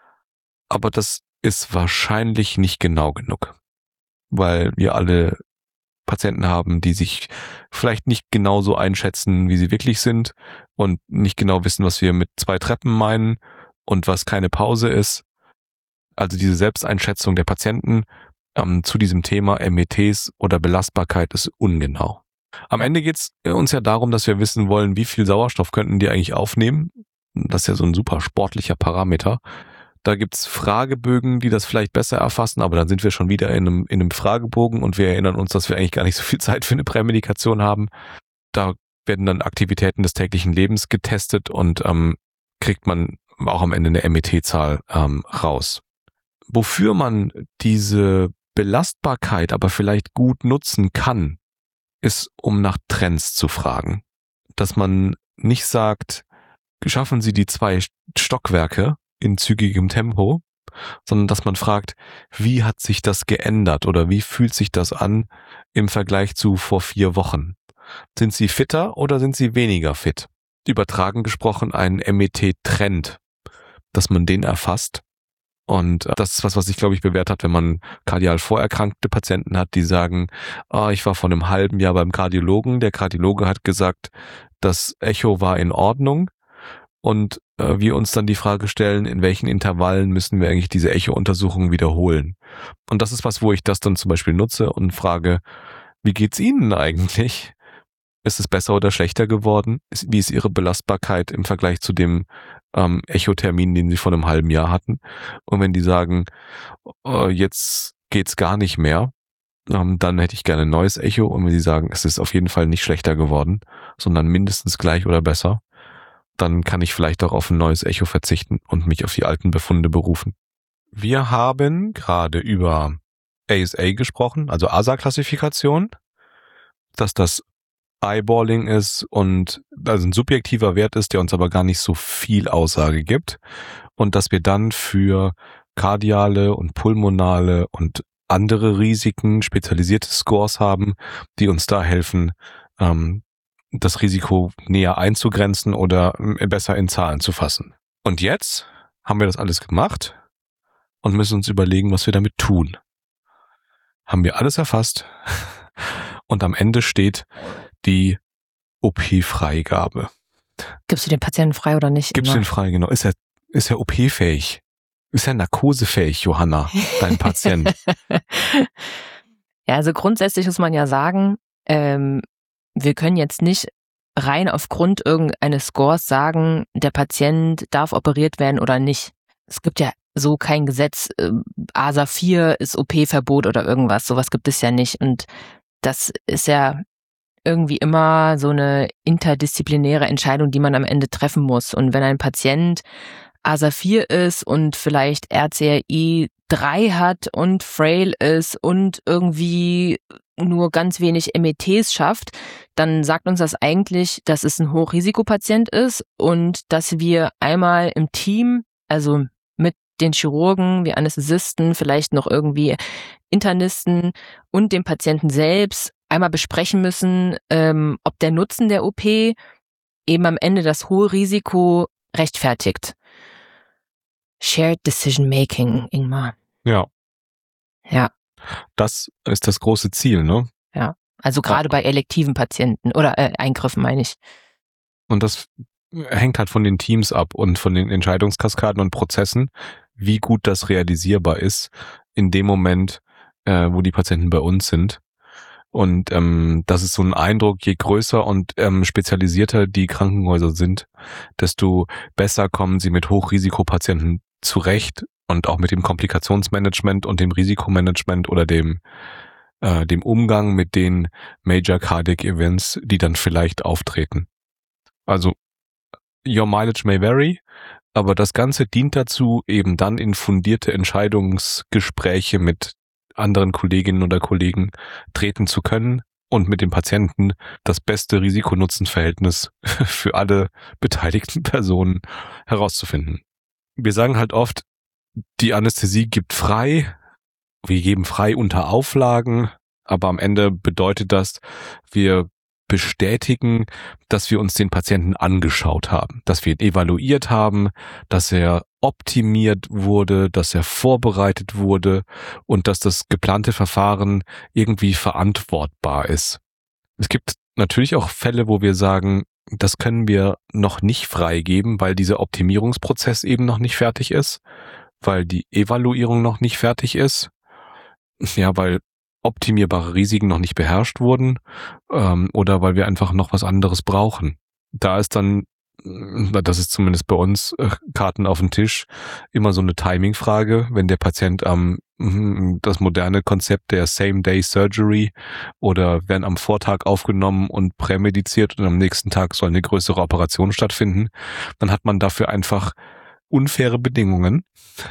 Aber das ist wahrscheinlich nicht genau genug, weil wir alle Patienten haben, die sich vielleicht nicht genauso einschätzen, wie sie wirklich sind und nicht genau wissen, was wir mit 2 Treppen meinen und was keine Pause ist. Also diese Selbsteinschätzung der Patienten zu diesem Thema METs oder Belastbarkeit ist ungenau. Am Ende geht es uns ja darum, dass wir wissen wollen, wie viel Sauerstoff könnten die eigentlich aufnehmen. Das ist ja so ein super sportlicher Parameter. Da gibt's Fragebögen, die das vielleicht besser erfassen, aber dann sind wir schon wieder in einem Fragebogen und wir erinnern uns, dass wir eigentlich gar nicht so viel Zeit für eine Prämedikation haben. Da werden dann Aktivitäten des täglichen Lebens getestet und kriegt man auch am Ende eine MET-Zahl raus. Wofür man diese Belastbarkeit aber vielleicht gut nutzen kann, ist, um nach Trends zu fragen. Dass man nicht sagt, schaffen Sie die 2 Stockwerke in zügigem Tempo, sondern dass man fragt, wie hat sich das geändert oder wie fühlt sich das an im Vergleich zu vor 4 Wochen? Sind Sie fitter oder sind Sie weniger fit? Übertragen gesprochen ein MET-Trend, dass man den erfasst. Und das ist was sich, glaube ich, bewährt hat, wenn man kardial vorerkrankte Patienten hat, die sagen, ich war vor einem halben Jahr beim Kardiologen. Der Kardiologe hat gesagt, das Echo war in Ordnung. Und wir uns dann die Frage stellen, in welchen Intervallen müssen wir eigentlich diese Echo-Untersuchungen wiederholen. Und das ist was, wo ich das dann zum Beispiel nutze und frage, wie geht's Ihnen eigentlich? Ist es besser oder schlechter geworden? Wie ist Ihre Belastbarkeit im Vergleich zu dem Echo-Termin, den Sie vor einem halben Jahr hatten? Und wenn die sagen, jetzt geht's gar nicht mehr, dann hätte ich gerne ein neues Echo. Und wenn sie sagen, es ist auf jeden Fall nicht schlechter geworden, sondern mindestens gleich oder besser, dann kann ich vielleicht auch auf ein neues Echo verzichten und mich auf die alten Befunde berufen. Wir haben gerade über ASA gesprochen, also ASA-Klassifikation, dass das Eyeballing ist und also ein subjektiver Wert ist, der uns aber gar nicht so viel Aussage gibt und dass wir dann für kardiale und pulmonale und andere Risiken spezialisierte Scores haben, die uns da helfen, das Risiko näher einzugrenzen oder besser in Zahlen zu fassen. Und jetzt haben wir das alles gemacht und müssen uns überlegen, was wir damit tun. Haben wir alles erfasst und am Ende steht die OP-Freigabe. Gibst du den Patienten frei oder nicht? Gibst du den frei, genau. Ist er OP-fähig? Ist er narkosefähig, Johanna, dein Patient? Ja, also grundsätzlich muss man ja sagen, wir können jetzt nicht rein aufgrund irgendeines Scores sagen, der Patient darf operiert werden oder nicht. Es gibt ja so kein Gesetz, ASA 4 ist OP-Verbot oder irgendwas, sowas gibt es ja nicht. Und das ist ja irgendwie immer so eine interdisziplinäre Entscheidung, die man am Ende treffen muss. Und wenn ein Patient ASA 4 ist und vielleicht RCRI 3 hat und frail ist und irgendwie nur ganz wenig METs schafft, dann sagt uns das eigentlich, dass es ein Hochrisikopatient ist und dass wir einmal im Team, also mit den Chirurgen, wie Anästhesisten, vielleicht noch irgendwie Internisten und dem Patienten selbst einmal besprechen müssen, ob der Nutzen der OP eben am Ende das hohe Risiko rechtfertigt. Shared Decision Making, Ingmar. Ja. Ja. Das ist das große Ziel, ne? Ja. Also gerade bei elektiven Patienten oder Eingriffen meine ich. Und das hängt halt von den Teams ab und von den Entscheidungskaskaden und Prozessen, wie gut das realisierbar ist in dem Moment, wo die Patienten bei uns sind. Und das ist so ein Eindruck, je größer und spezialisierter die Krankenhäuser sind, desto besser kommen sie mit Hochrisikopatienten zurecht und auch mit dem Komplikationsmanagement und dem Risikomanagement oder dem Umgang mit den Major Cardiac Events, die dann vielleicht auftreten. Also your mileage may vary, aber das Ganze dient dazu, eben dann in fundierte Entscheidungsgespräche mit anderen Kolleginnen oder Kollegen treten zu können und mit dem Patienten das beste Risiko-Nutzen-Verhältnis für alle beteiligten Personen herauszufinden. Wir sagen halt oft, die Anästhesie gibt frei, wir geben frei unter Auflagen, aber am Ende bedeutet das, wir bestätigen, dass wir uns den Patienten angeschaut haben, dass wir ihn evaluiert haben, dass er optimiert wurde, dass er vorbereitet wurde und dass das geplante Verfahren irgendwie verantwortbar ist. Es gibt natürlich auch Fälle, wo wir sagen, das können wir noch nicht freigeben, weil dieser Optimierungsprozess eben noch nicht fertig ist, weil die Evaluierung noch nicht fertig ist, ja, weil optimierbare Risiken noch nicht beherrscht wurden oder weil wir einfach noch was anderes brauchen. Da ist dann, das ist zumindest bei uns Karten auf dem Tisch, immer so eine Timing-Frage, wenn der Patient das moderne Konzept der Same-Day-Surgery oder werden am Vortag aufgenommen und prämediziert und am nächsten Tag soll eine größere Operation stattfinden, dann hat man dafür einfach unfaire Bedingungen,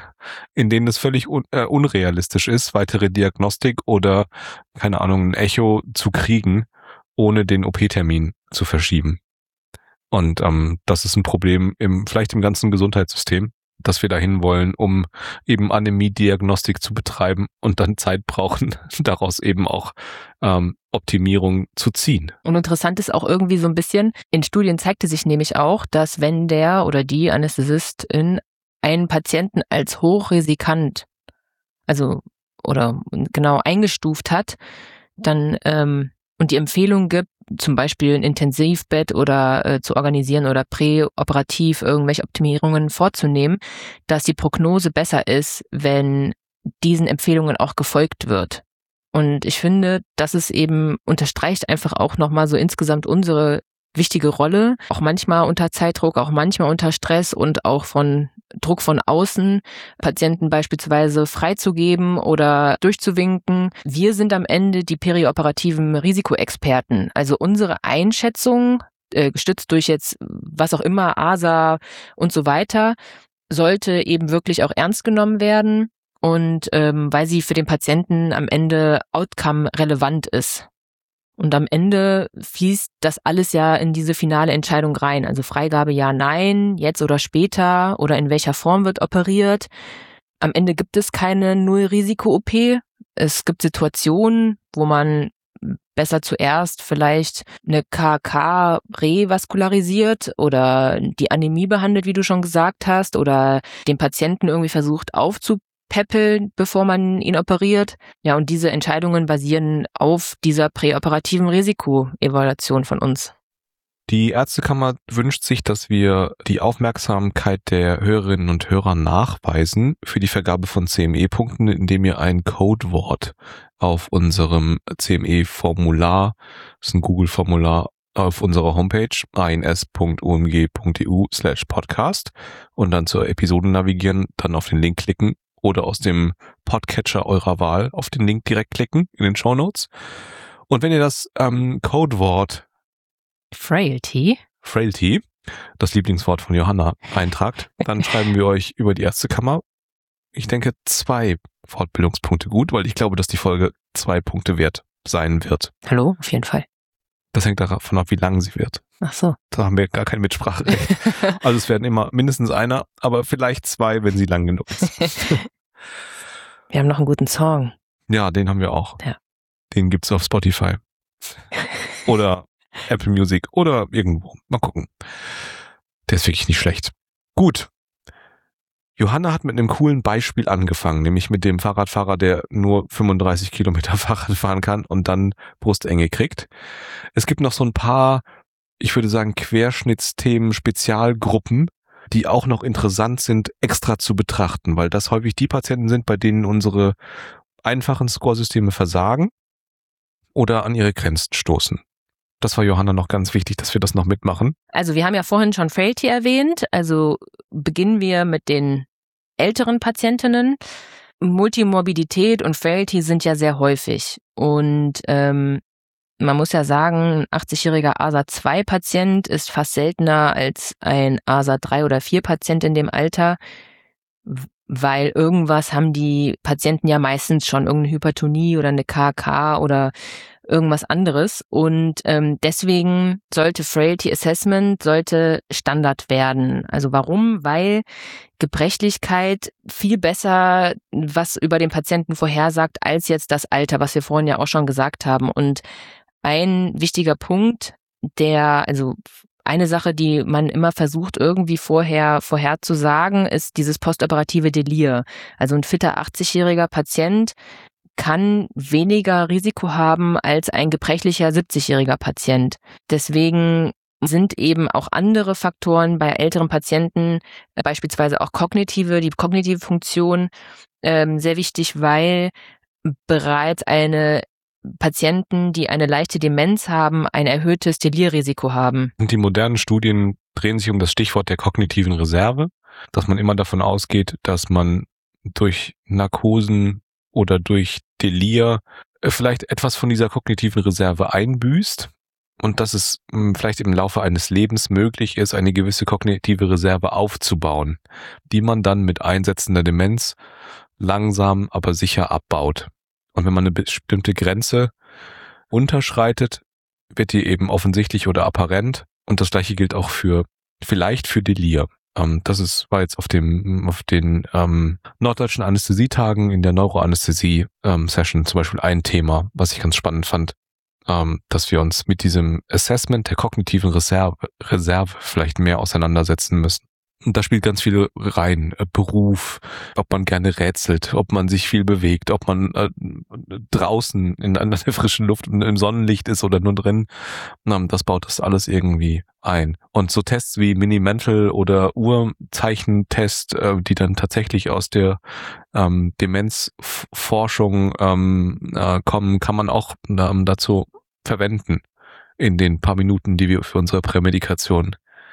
in denen es völlig unrealistisch ist, weitere Diagnostik oder, keine Ahnung, ein Echo zu kriegen, ohne den OP-Termin zu verschieben. Und das ist ein Problem vielleicht im ganzen Gesundheitssystem, dass wir dahin wollen, um eben Anämie-Diagnostik zu betreiben und dann Zeit brauchen, daraus eben auch Optimierung zu ziehen. Und interessant ist auch irgendwie so ein bisschen, in Studien zeigte sich nämlich auch, dass wenn der oder die Anästhesistin einen Patienten als hochrisikant, also oder genau eingestuft hat, dann und die Empfehlung gibt, zum Beispiel ein Intensivbett oder zu organisieren oder präoperativ irgendwelche Optimierungen vorzunehmen, dass die Prognose besser ist, wenn diesen Empfehlungen auch gefolgt wird. Und ich finde, das ist eben, unterstreicht einfach auch nochmal so insgesamt unsere wichtige Rolle, auch manchmal unter Zeitdruck, auch manchmal unter Stress und auch von Druck von außen, Patienten beispielsweise freizugeben oder durchzuwinken. Wir sind am Ende die perioperativen Risikoexperten. Also unsere Einschätzung, gestützt durch jetzt was auch immer, ASA und so weiter, sollte eben wirklich auch ernst genommen werden und weil sie für den Patienten am Ende outcome relevant ist. Und am Ende fließt das alles ja in diese finale Entscheidung rein. Also Freigabe ja, nein, jetzt oder später oder in welcher Form wird operiert. Am Ende gibt es keine Null-Risiko-OP. Es gibt Situationen, wo man besser zuerst vielleicht eine KK revaskularisiert oder die Anämie behandelt, wie du schon gesagt hast, oder den Patienten irgendwie versucht aufzupäppeln, bevor man ihn operiert. Ja, und diese Entscheidungen basieren auf dieser präoperativen Risikoevaluation von uns. Die Ärztekammer wünscht sich, dass wir die Aufmerksamkeit der Hörerinnen und Hörer nachweisen für die Vergabe von CME-Punkten, indem ihr ein Codewort auf unserem CME-Formular, das ist ein Google-Formular, auf unserer Homepage ans.umg.eu/podcast und dann zur Episode navigieren, dann auf den Link klicken oder aus dem Podcatcher eurer Wahl auf den Link direkt klicken in den Shownotes. Und wenn ihr das Codewort Frailty, das Lieblingswort von Johanna, eintragt, dann schreiben wir euch über die Ärztekammer, ich denke, 2 Fortbildungspunkte gut, weil ich glaube, dass die Folge 2 Punkte wert sein wird. Hallo, auf jeden Fall. Das hängt davon ab, wie lang sie wird. Ach so. Da haben wir gar kein Mitspracherecht. Also es werden immer mindestens einer, aber vielleicht 2, wenn sie lang genug ist. Wir haben noch einen guten Song. Ja, den haben wir auch. Ja. Den gibt's auf Spotify. Oder Apple Music oder irgendwo. Mal gucken. Der ist wirklich nicht schlecht. Gut. Johanna hat mit einem coolen Beispiel angefangen, nämlich mit dem Fahrradfahrer, der nur 35 Kilometer Fahrrad fahren kann und dann Brustenge kriegt. Es gibt noch so ein paar, ich würde sagen, Querschnittsthemen, Spezialgruppen, die auch noch interessant sind, extra zu betrachten, weil das häufig die Patienten sind, bei denen unsere einfachen Scoresysteme versagen oder an ihre Grenzen stoßen. Das war Johanna noch ganz wichtig, dass wir das noch mitmachen. Also wir haben ja vorhin schon Frailty erwähnt, also beginnen wir mit den älteren Patientinnen. Multimorbidität und Frailty sind ja sehr häufig und man muss ja sagen, ein 80-jähriger ASA-2-Patient ist fast seltener als ein ASA-3 oder 4-Patient in dem Alter, weil irgendwas haben die Patienten ja meistens schon, irgendeine Hypertonie oder eine KK oder irgendwas anderes und deswegen sollte Frailty Assessment Standard werden. Also warum? Weil Gebrechlichkeit viel besser was über den Patienten vorhersagt als jetzt das Alter, was wir vorhin ja auch schon gesagt haben. Und ein wichtiger Punkt, also eine Sache, die man immer versucht irgendwie vorherzusagen, ist dieses postoperative Delir. Also ein fitter 80-jähriger Patient kann weniger Risiko haben als ein gebrechlicher 70-jähriger Patient. Deswegen sind eben auch andere Faktoren bei älteren Patienten, beispielsweise auch die kognitive Funktion, sehr wichtig, weil bereits Patienten, die eine leichte Demenz haben, ein erhöhtes Delirrisiko haben. Und die modernen Studien drehen sich um das Stichwort der kognitiven Reserve, dass man immer davon ausgeht, dass man durch Narkosen oder durch Delir vielleicht etwas von dieser kognitiven Reserve einbüßt und dass es vielleicht im Laufe eines Lebens möglich ist, eine gewisse kognitive Reserve aufzubauen, die man dann mit einsetzender Demenz langsam, aber sicher abbaut. Und wenn man eine bestimmte Grenze unterschreitet, wird die eben offensichtlich oder apparent. Und das Gleiche gilt auch vielleicht für Delir. War jetzt auf den norddeutschen Anästhesietagen in der Neuroanästhesie-Session zum Beispiel ein Thema, was ich ganz spannend fand, dass wir uns mit diesem Assessment der kognitiven Reserve vielleicht mehr auseinandersetzen müssen. Und da spielt ganz viel rein. Beruf, ob man gerne rätselt, ob man sich viel bewegt, ob man draußen in der frischen Luft und im Sonnenlicht ist oder nur drin. Das baut das alles irgendwie ein. Und so Tests wie Mini-Mental oder Urzeichentest, die dann tatsächlich aus der Demenzforschung kommen, kann man auch dazu verwenden in den paar Minuten, die wir für unsere Prämedikation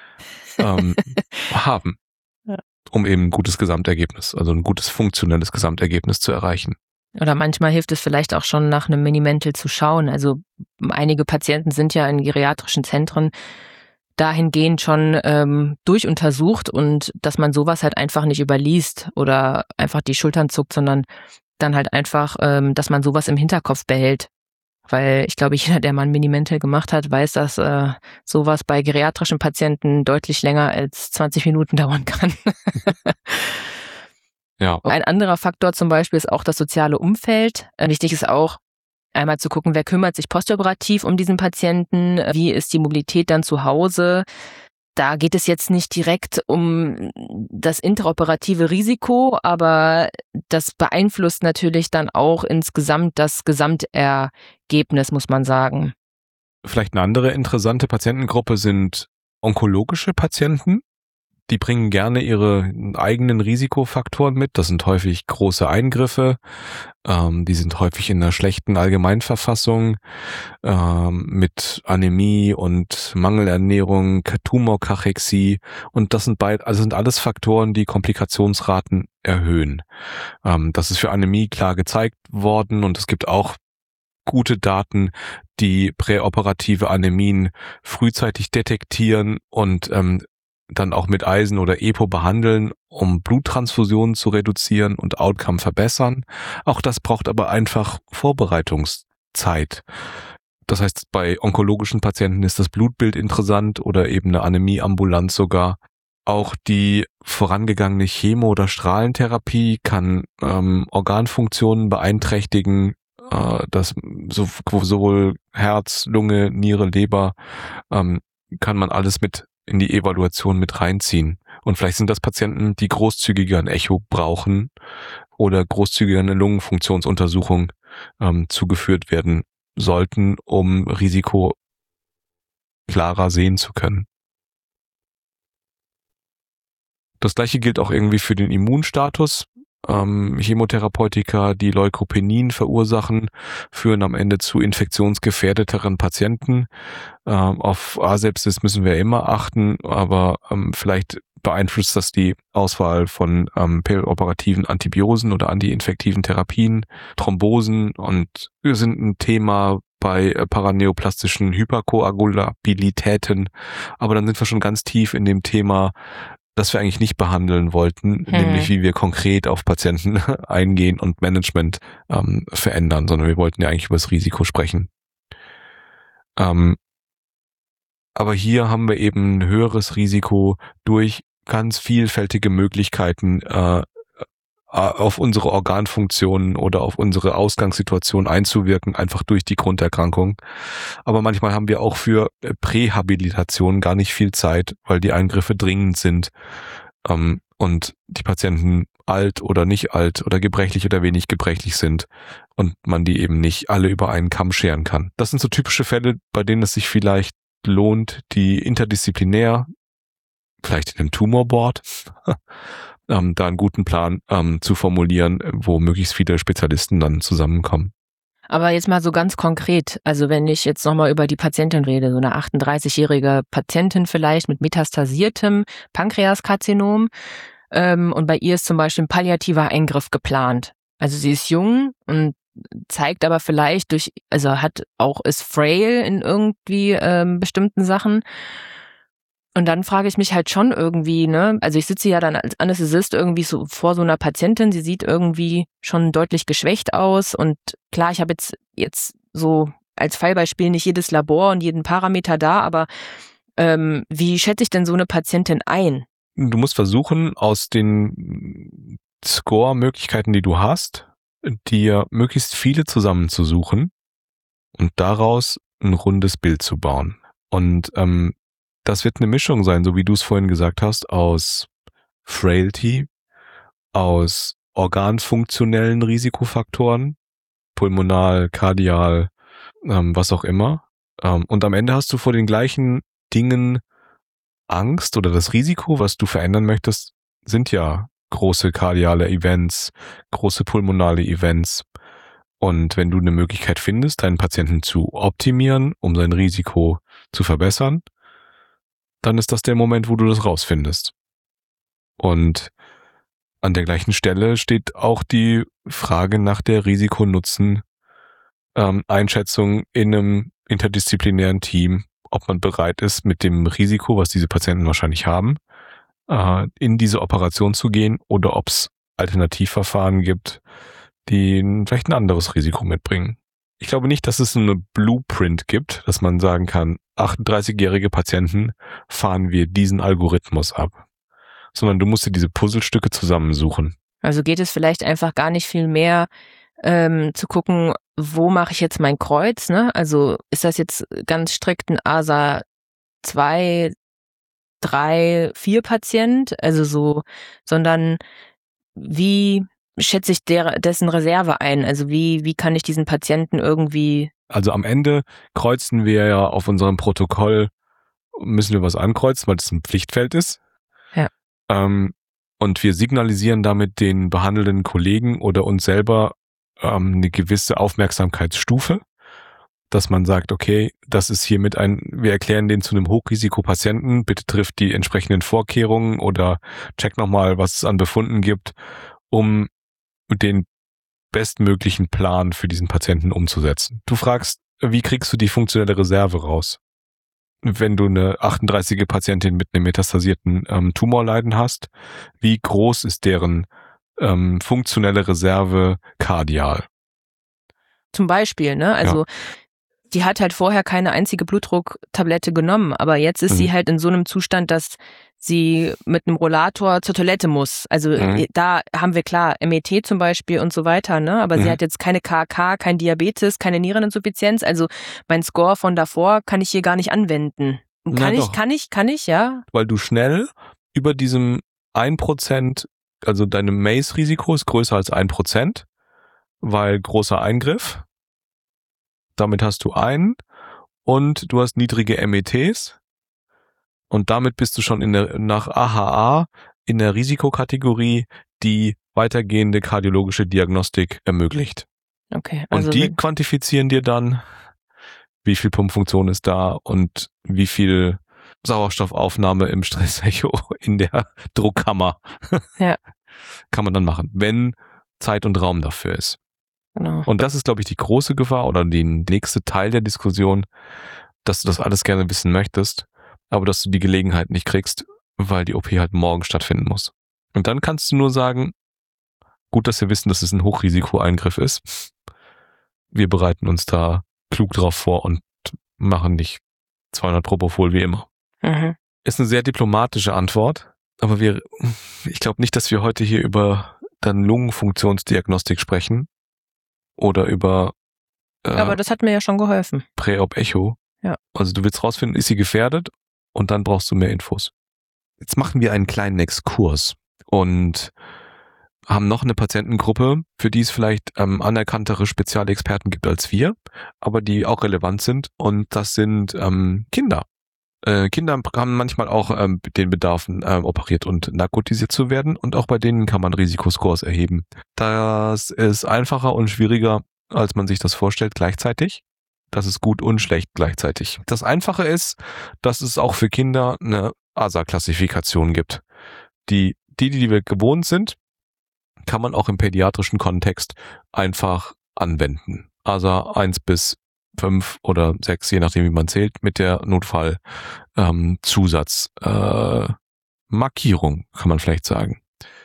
haben, um eben ein gutes Gesamtergebnis, also ein gutes funktionelles Gesamtergebnis zu erreichen. Oder manchmal hilft es vielleicht auch schon, nach einem Mini-Mental zu schauen. Also einige Patienten sind ja in geriatrischen Zentren dahingehend schon durchuntersucht und dass man sowas halt einfach nicht überliest oder einfach die Schultern zuckt, sondern dann halt einfach, dass man sowas im Hinterkopf behält. Weil ich glaube, jeder, der mal ein Minimental gemacht hat, weiß, dass sowas bei geriatrischen Patienten deutlich länger als 20 Minuten dauern kann. Ja. Ein anderer Faktor zum Beispiel ist auch das soziale Umfeld. Wichtig ist auch, einmal zu gucken, wer kümmert sich postoperativ um diesen Patienten, wie ist die Mobilität dann zu Hause. Da geht es jetzt nicht direkt um das interoperative Risiko, aber das beeinflusst natürlich dann auch insgesamt das Gesamtergebnis, muss man sagen. Vielleicht eine andere interessante Patientengruppe sind onkologische Patienten. Die bringen gerne ihre eigenen Risikofaktoren mit. Das sind häufig große Eingriffe. Die sind häufig in einer schlechten Allgemeinverfassung mit Anämie und Mangelernährung, Tumorkachexie. Und das sind sind alles Faktoren, die Komplikationsraten erhöhen. Das ist für Anämie klar gezeigt worden und es gibt auch gute Daten, die präoperative Anämien frühzeitig detektieren und dann auch mit Eisen oder EPO behandeln, um Bluttransfusionen zu reduzieren und Outcome verbessern. Auch das braucht aber einfach Vorbereitungszeit. Das heißt, bei onkologischen Patienten ist das Blutbild interessant oder eben eine Anämieambulanz sogar. Auch die vorangegangene Chemo- oder Strahlentherapie kann Organfunktionen beeinträchtigen, das sowohl Herz, Lunge, Niere, Leber kann man alles mit in die Evaluation mit reinziehen. Und vielleicht sind das Patienten, die großzügiger ein Echo brauchen oder großzügiger eine Lungenfunktionsuntersuchung zugeführt werden sollten, um Risiko klarer sehen zu können. Das gleiche gilt auch irgendwie für den Immunstatus. Chemotherapeutika, die Leukopenien verursachen, führen am Ende zu infektionsgefährdeteren Patienten. Auf Asepsis müssen wir immer achten, aber vielleicht beeinflusst das die Auswahl von perioperativen Antibiosen oder antiinfektiven Therapien. Thrombosen und sind ein Thema bei paraneoplastischen Hyperkoagulabilitäten. Aber dann sind wir schon ganz tief in dem Thema, das wir eigentlich nicht behandeln wollten, nämlich wie wir konkret auf Patienten eingehen und Management verändern, sondern wir wollten ja eigentlich über das Risiko sprechen. Aber hier haben wir eben ein höheres Risiko durch ganz vielfältige Möglichkeiten auf unsere Organfunktionen oder auf unsere Ausgangssituation einzuwirken, einfach durch die Grunderkrankung. Aber manchmal haben wir auch für Prähabilitation gar nicht viel Zeit, weil die Eingriffe dringend sind und die Patienten alt oder nicht alt oder gebrechlich oder wenig gebrechlich sind und man die eben nicht alle über einen Kamm scheren kann. Das sind so typische Fälle, bei denen es sich vielleicht lohnt, die interdisziplinär, vielleicht in einem Tumorboard, da einen guten Plan zu formulieren, wo möglichst viele Spezialisten dann zusammenkommen. Aber jetzt mal so ganz konkret, also wenn ich jetzt nochmal über die Patientin rede, so eine 38-jährige Patientin vielleicht mit metastasiertem Pankreaskarzinom und bei ihr ist zum Beispiel ein palliativer Eingriff geplant. Also sie ist jung und zeigt aber vielleicht ist frail in irgendwie bestimmten Sachen. Und dann frage ich mich halt schon irgendwie, also ich sitze ja dann als Anästhesist irgendwie so vor so einer Patientin, sie sieht irgendwie schon deutlich geschwächt aus und klar, ich habe jetzt so als Fallbeispiel nicht jedes Labor und jeden Parameter da, aber wie schätze ich denn so eine Patientin ein? Du musst versuchen, aus den Score-Möglichkeiten, die du hast, dir möglichst viele zusammenzusuchen und daraus ein rundes Bild zu bauen. Und das wird eine Mischung sein, so wie du es vorhin gesagt hast, aus Frailty, aus organfunktionellen Risikofaktoren, pulmonal, kardial, was auch immer. Und am Ende hast du vor den gleichen Dingen Angst oder das Risiko, was du verändern möchtest, sind ja große kardiale Events, große pulmonale Events. Und wenn du eine Möglichkeit findest, deinen Patienten zu optimieren, um sein Risiko zu verbessern, dann ist das der Moment, wo du das rausfindest. Und an der gleichen Stelle steht auch die Frage nach der Risiko-Nutzen-Einschätzung in einem interdisziplinären Team, ob man bereit ist, mit dem Risiko, was diese Patienten wahrscheinlich haben, in diese Operation zu gehen oder ob es Alternativverfahren gibt, die vielleicht ein anderes Risiko mitbringen. Ich glaube nicht, dass es so eine Blueprint gibt, dass man sagen kann, 38-jährige Patienten fahren wir diesen Algorithmus ab. Sondern du musst dir diese Puzzlestücke zusammensuchen. Also geht es vielleicht einfach gar nicht viel mehr zu gucken, wo mache ich jetzt mein Kreuz, ne? Also ist das jetzt ganz strikt ein ASA 2, 3, 4 Patient, also so, sondern wie schätze ich dessen Reserve ein? Also wie kann ich diesen Patienten irgendwie... Also am Ende kreuzen wir ja auf unserem Protokoll, müssen wir was ankreuzen, weil das ein Pflichtfeld ist. Ja. Und wir signalisieren damit den behandelnden Kollegen oder uns selber eine gewisse Aufmerksamkeitsstufe, dass man sagt, okay, das ist hiermit wir erklären den zu einem Hochrisikopatienten, bitte trifft die entsprechenden Vorkehrungen oder check nochmal, was es an Befunden gibt, um den bestmöglichen Plan für diesen Patienten umzusetzen. Du fragst, wie kriegst du die funktionelle Reserve raus? Wenn du eine 38-jährige Patientin mit einem metastasierten Tumorleiden hast, wie groß ist deren funktionelle Reserve kardial? Zum Beispiel, ne? Also die hat halt vorher keine einzige Blutdrucktablette genommen, aber jetzt ist sie halt in so einem Zustand, dass sie mit einem Rollator zur Toilette muss. Also da haben wir klar MET zum Beispiel und so weiter, ne? Aber sie hat jetzt keine KK, kein Diabetes, keine Niereninsuffizienz. Also mein Score von davor kann ich hier gar nicht anwenden. Kann ich, ja. Weil du schnell über diesem 1%, also deinem MACE-Risiko ist größer als 1%, weil großer Eingriff. Damit hast du einen und du hast niedrige METs und damit bist du schon nach AHA in der Risikokategorie, die weitergehende kardiologische Diagnostik ermöglicht. Okay. Also und die quantifizieren dir dann, wie viel Pumpfunktion ist da und wie viel Sauerstoffaufnahme im Stressecho in der Druckkammer kann man dann machen, wenn Zeit und Raum dafür ist. Genau. Und das ist, glaube ich, die große Gefahr oder der nächste Teil der Diskussion, dass du das alles gerne wissen möchtest, aber dass du die Gelegenheit nicht kriegst, weil die OP halt morgen stattfinden muss. Und dann kannst du nur sagen, gut, dass wir wissen, dass es ein Hochrisikoeingriff ist. Wir bereiten uns da klug drauf vor und machen nicht 200 Propofol wie immer. Ist eine sehr diplomatische Antwort, aber ich glaube nicht, dass wir heute hier über dann Lungenfunktionsdiagnostik sprechen. Oder über aber das hat mir ja schon geholfen. Präop-Echo. Ja. Also du willst rausfinden, ist sie gefährdet? Und dann brauchst du mehr Infos. Jetzt machen wir einen kleinen Exkurs und haben noch eine Patientengruppe, für die es vielleicht anerkanntere Spezialexperten gibt als wir, aber die auch relevant sind. Und das sind Kinder. Kinder haben manchmal auch den Bedarf, operiert und narkotisiert zu werden und auch bei denen kann man Risikoscores erheben. Das ist einfacher und schwieriger, als man sich das vorstellt gleichzeitig. Das ist gut und schlecht gleichzeitig. Das Einfache ist, dass es auch für Kinder eine ASA-Klassifikation gibt. Die wir gewohnt sind, kann man auch im pädiatrischen Kontext einfach anwenden. ASA 1 bis 5 oder 6, je nachdem wie man zählt, mit der Notfall-Zusatz Markierung, kann man vielleicht sagen.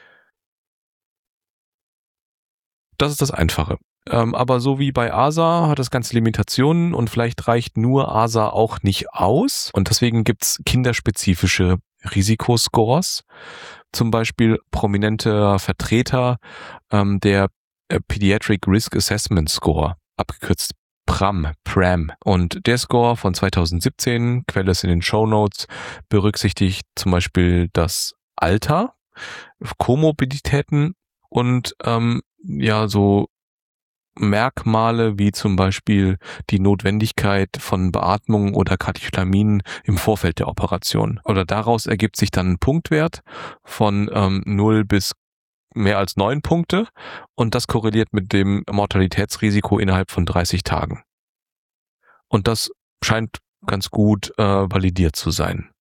Das ist das Einfache. Aber so wie bei ASA hat das Ganze Limitationen und vielleicht reicht nur ASA auch nicht aus. Und deswegen gibt's kinderspezifische Risikoscores. Zum Beispiel prominenter Vertreter der Pediatric Risk Assessment Score, abgekürzt PRAM. Und der Score von 2017, Quelle ist in den Shownotes, berücksichtigt zum Beispiel das Alter, Komorbiditäten und so Merkmale wie zum Beispiel die Notwendigkeit von Beatmung oder Katecholaminen im Vorfeld der Operation. Oder daraus ergibt sich dann ein Punktwert von 0 bis mehr als 9 Punkte und das korreliert mit dem Mortalitätsrisiko innerhalb von 30 Tagen. Und das scheint ganz gut validiert zu sein.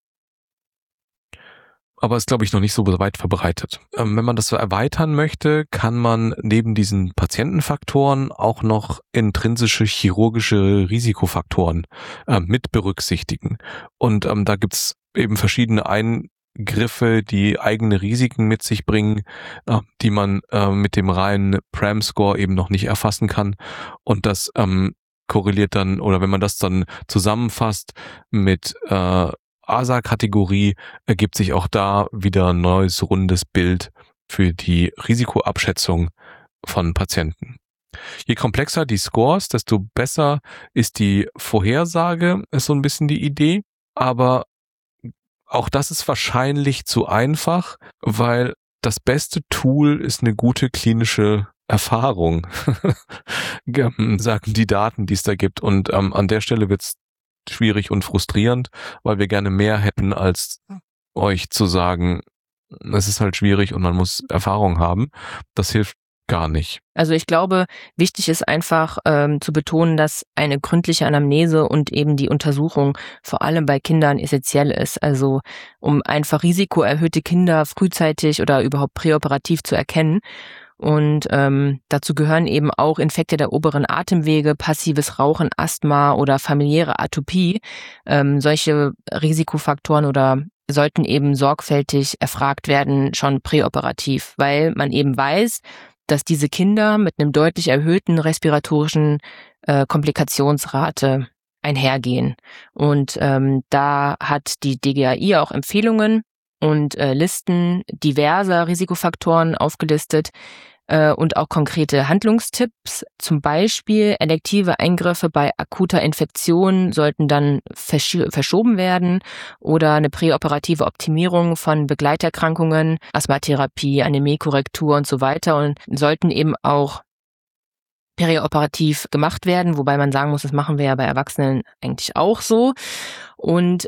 Aber ist, glaube ich, noch nicht so weit verbreitet. Wenn man das so erweitern möchte, kann man neben diesen Patientenfaktoren auch noch intrinsische chirurgische Risikofaktoren mit berücksichtigen. Und da gibt's eben verschiedene Eingriffe, die eigene Risiken mit sich bringen, die man mit dem reinen PRAM-Score eben noch nicht erfassen kann. Und das korreliert dann, oder wenn man das dann zusammenfasst mit ASA-Kategorie, ergibt sich auch da wieder ein neues rundes Bild für die Risikoabschätzung von Patienten. Je komplexer die Scores, desto besser ist die Vorhersage, ist so ein bisschen die Idee. Aber auch das ist wahrscheinlich zu einfach, weil das beste Tool ist eine gute klinische Erfahrung, sagen die Daten, die es da gibt. Und an der Stelle wird es schwierig und frustrierend, weil wir gerne mehr hätten, als euch zu sagen, es ist halt schwierig und man muss Erfahrung haben. Das hilft gar nicht. Also ich glaube, wichtig ist einfach zu betonen, dass eine gründliche Anamnese und eben die Untersuchung vor allem bei Kindern essentiell ist. Also um einfach risikoerhöhte Kinder frühzeitig oder überhaupt präoperativ zu erkennen. Und dazu gehören eben auch Infekte der oberen Atemwege, passives Rauchen, Asthma oder familiäre Atopie. Solche Risikofaktoren oder sollten eben sorgfältig erfragt werden, schon präoperativ, weil man eben weiß, dass diese Kinder mit einem deutlich erhöhten respiratorischen Komplikationsrate einhergehen. Und da hat die DGAI auch Empfehlungen und Listen diverser Risikofaktoren aufgelistet und auch konkrete Handlungstipps. Zum Beispiel elektive Eingriffe bei akuter Infektion sollten dann verschoben werden oder eine präoperative Optimierung von Begleiterkrankungen, Asthmatherapie, Anämiekorrektur und so weiter und sollten eben auch perioperativ gemacht werden, wobei man sagen muss, das machen wir ja bei Erwachsenen eigentlich auch so. Und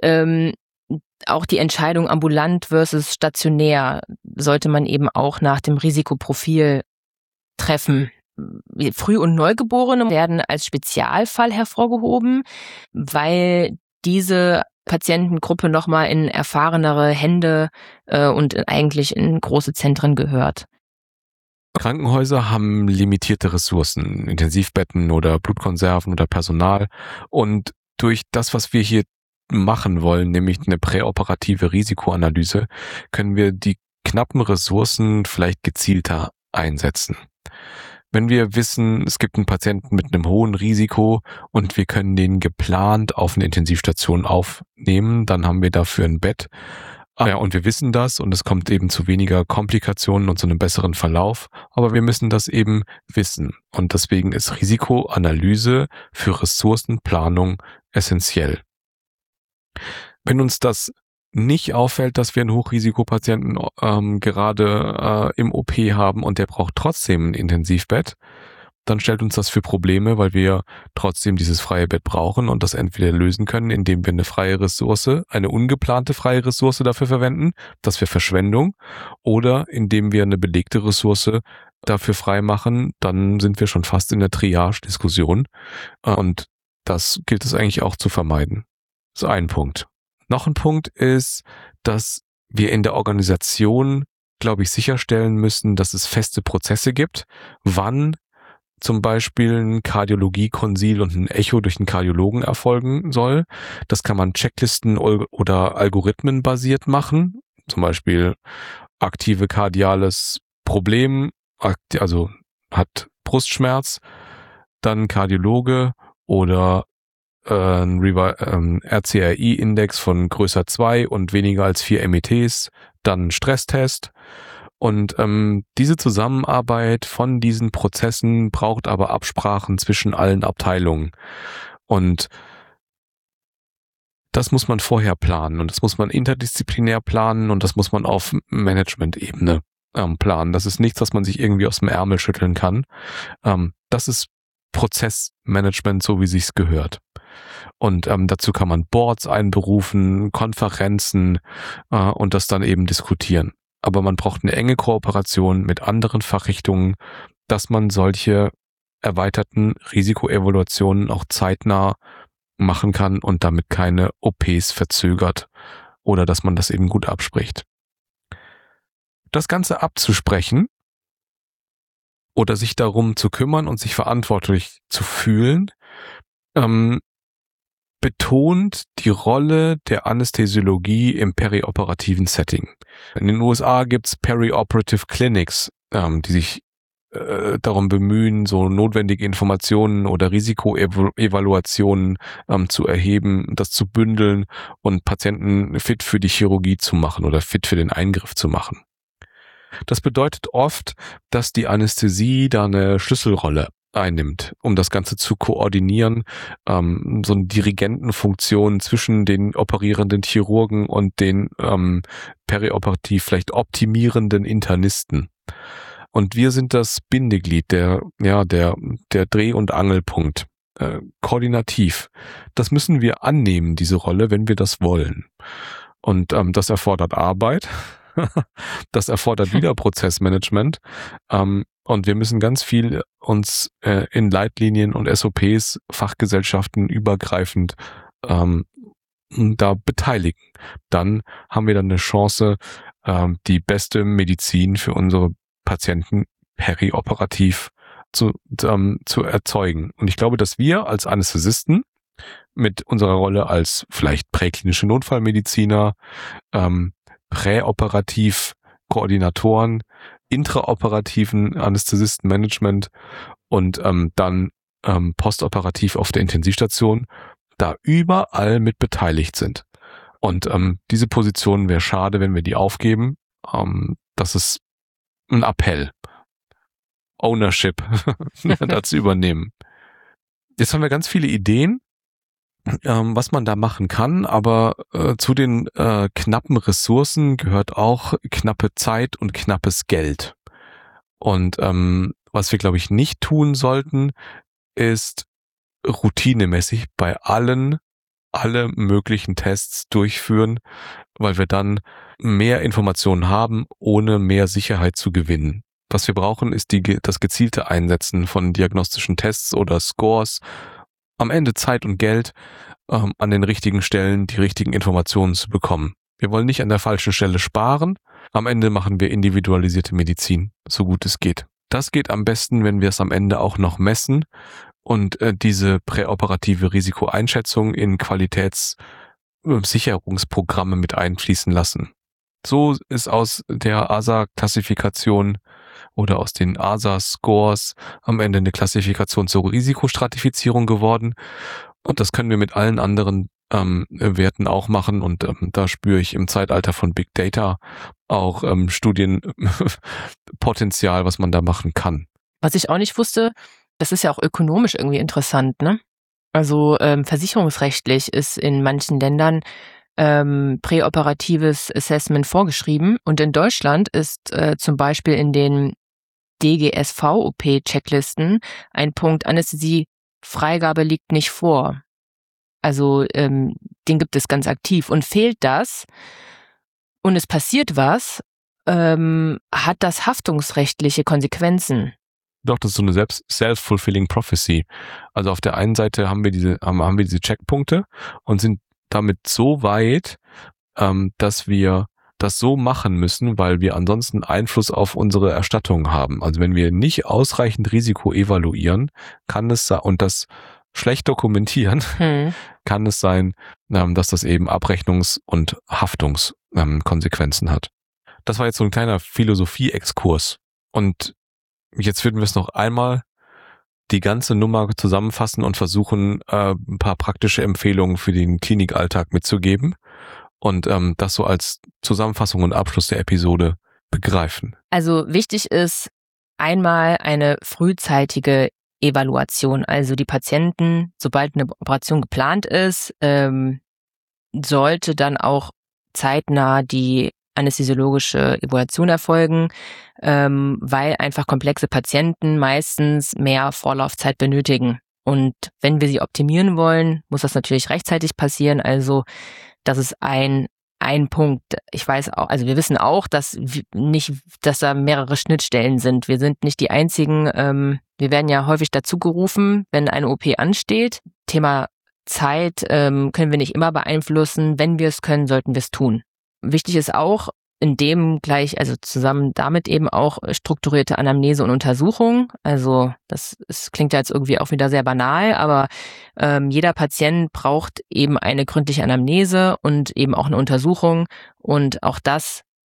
auch die Entscheidung ambulant versus stationär sollte man eben auch nach dem Risikoprofil treffen. Früh- und Neugeborene werden als Spezialfall hervorgehoben, weil diese Patientengruppe nochmal in erfahrenere Hände und eigentlich in große Zentren gehört. Krankenhäuser haben limitierte Ressourcen, Intensivbetten oder Blutkonserven oder Personal. Und durch das, was wir hier machen wollen, nämlich eine präoperative Risikoanalyse, können wir die knappen Ressourcen vielleicht gezielter einsetzen. Wenn wir wissen, es gibt einen Patienten mit einem hohen Risiko und wir können den geplant auf eine Intensivstation aufnehmen, dann haben wir dafür ein Bett. Ja, und wir wissen das und es kommt eben zu weniger Komplikationen und zu einem besseren Verlauf, aber wir müssen das eben wissen. Und deswegen ist Risikoanalyse für Ressourcenplanung essentiell. Wenn uns das nicht auffällt, dass wir einen Hochrisikopatienten gerade im OP haben und der braucht trotzdem ein Intensivbett, dann stellt uns das für Probleme, weil wir trotzdem dieses freie Bett brauchen und das entweder lösen können, indem wir eine freie Ressource, eine ungeplante freie Ressource dafür verwenden, das wäre Verschwendung, oder indem wir eine belegte Ressource dafür frei machen, dann sind wir schon fast in der Triage-Diskussion und das gilt es eigentlich auch zu vermeiden. Das ist ein Punkt. Noch ein Punkt ist, dass wir in der Organisation, glaube ich, sicherstellen müssen, dass es feste Prozesse gibt, wann zum Beispiel ein Kardiologie-Konsil und ein Echo durch einen Kardiologen erfolgen soll. Das kann man Checklisten oder Algorithmen basiert machen. Zum Beispiel aktive kardiales Problem, also hat Brustschmerz, dann Kardiologe oder ein RCRI-Index von größer 2 und weniger als 4 METs, dann Stresstest. Und diese Zusammenarbeit von diesen Prozessen braucht aber Absprachen zwischen allen Abteilungen. Und das muss man vorher planen und das muss man interdisziplinär planen und das muss man auf Management-Ebene planen. Das ist nichts, was man sich irgendwie aus dem Ärmel schütteln kann. Das ist Prozessmanagement, so wie sich's gehört. Und dazu kann man Boards einberufen, Konferenzen und das dann eben diskutieren. Aber man braucht eine enge Kooperation mit anderen Fachrichtungen, dass man solche erweiterten Risikoevaluationen auch zeitnah machen kann und damit keine OPs verzögert oder dass man das eben gut abspricht. Das Ganze abzusprechen oder sich darum zu kümmern und sich verantwortlich zu fühlen, betont die Rolle der Anästhesiologie im perioperativen Setting. In den USA gibt's Perioperative Clinics, die sich darum bemühen, so notwendige Informationen oder Risikoevaluationen zu erheben, das zu bündeln und Patienten fit für die Chirurgie zu machen oder fit für den Eingriff zu machen. Das bedeutet oft, dass die Anästhesie da eine Schlüsselrolle einnimmt, um das Ganze zu koordinieren, so eine Dirigentenfunktion zwischen den operierenden Chirurgen und den perioperativ vielleicht optimierenden Internisten. Und wir sind das Bindeglied, der Dreh- und Angelpunkt, koordinativ. Das müssen wir annehmen, diese Rolle, wenn wir das wollen. Und das erfordert Arbeit, das erfordert wieder Prozessmanagement. Und wir müssen ganz viel uns in Leitlinien und SOPs, Fachgesellschaften übergreifend da beteiligen. Dann haben wir dann eine Chance, die beste Medizin für unsere Patienten perioperativ zu erzeugen. Und ich glaube, dass wir als Anästhesisten mit unserer Rolle als vielleicht präklinische Notfallmediziner, präoperativ Koordinatoren, intraoperativen Anästhesistenmanagement und dann postoperativ auf der Intensivstation da überall mit beteiligt sind. Und diese Position wäre schade, wenn wir die aufgeben. Das ist ein Appell. Ownership dazu übernehmen. Jetzt haben wir ganz viele Ideen, was man da machen kann, aber zu den knappen Ressourcen gehört auch knappe Zeit und knappes Geld. Und was wir, glaube ich, nicht tun sollten, ist routinemäßig bei alle möglichen Tests durchführen, weil wir dann mehr Informationen haben, ohne mehr Sicherheit zu gewinnen. Was wir brauchen, ist das gezielte Einsetzen von diagnostischen Tests oder Scores, am Ende Zeit und Geld an den richtigen Stellen die richtigen Informationen zu bekommen. Wir wollen nicht an der falschen Stelle sparen. Am Ende machen wir individualisierte Medizin, so gut es geht. Das geht am besten, wenn wir es am Ende auch noch messen und diese präoperative Risikoeinschätzung in Qualitätssicherungsprogramme mit einfließen lassen. So ist aus der ASA-Klassifikation oder aus den ASA-Scores am Ende eine Klassifikation zur Risikostratifizierung geworden. Und das können wir mit allen anderen Werten auch machen. Und da spüre ich im Zeitalter von Big Data auch Studienpotenzial, was man da machen kann. Was ich auch nicht wusste, das ist ja auch ökonomisch irgendwie interessant, ne? Also versicherungsrechtlich ist in manchen Ländern präoperatives Assessment vorgeschrieben. Und in Deutschland ist zum Beispiel in den DGSV-OP-Checklisten ein Punkt Anästhesie-Freigabe liegt nicht vor. Also den gibt es ganz aktiv. Und fehlt das und es passiert was, hat das haftungsrechtliche Konsequenzen. Doch, das ist so eine self-fulfilling prophecy. Also auf der einen Seite haben wir diese Checkpunkte und sind damit so weit, dass wir das so machen müssen, weil wir ansonsten Einfluss auf unsere Erstattung haben. Also wenn wir nicht ausreichend Risiko evaluieren, kann es und das schlecht dokumentieren, kann es sein, dass das eben Abrechnungs- und Haftungskonsequenzen hat. Das war jetzt so ein kleiner Philosophie-Exkurs. Und jetzt würden wir es noch einmal die ganze Nummer zusammenfassen und versuchen, ein paar praktische Empfehlungen für den Klinikalltag mitzugeben und das so als Zusammenfassung und Abschluss der Episode begreifen. Also wichtig ist einmal eine frühzeitige Evaluation. Also die Patienten, sobald eine Operation geplant ist, sollte dann auch zeitnah die anästhesiologische Evaluation erfolgen, weil einfach komplexe Patienten meistens mehr Vorlaufzeit benötigen. Und wenn wir sie optimieren wollen, muss das natürlich rechtzeitig passieren. Also das ist ein Punkt. Ich weiß auch, also wir wissen auch, dass da mehrere Schnittstellen sind. Wir sind nicht die einzigen. Wir werden ja häufig dazu gerufen, wenn eine OP ansteht. Thema Zeit können wir nicht immer beeinflussen. Wenn wir es können, sollten wir es tun. Wichtig ist auch in dem gleich, also zusammen damit eben auch strukturierte Anamnese und Untersuchung. Also klingt ja jetzt irgendwie auch wieder sehr banal, aber jeder Patient braucht eben eine gründliche Anamnese und eben auch eine Untersuchung. Und auch das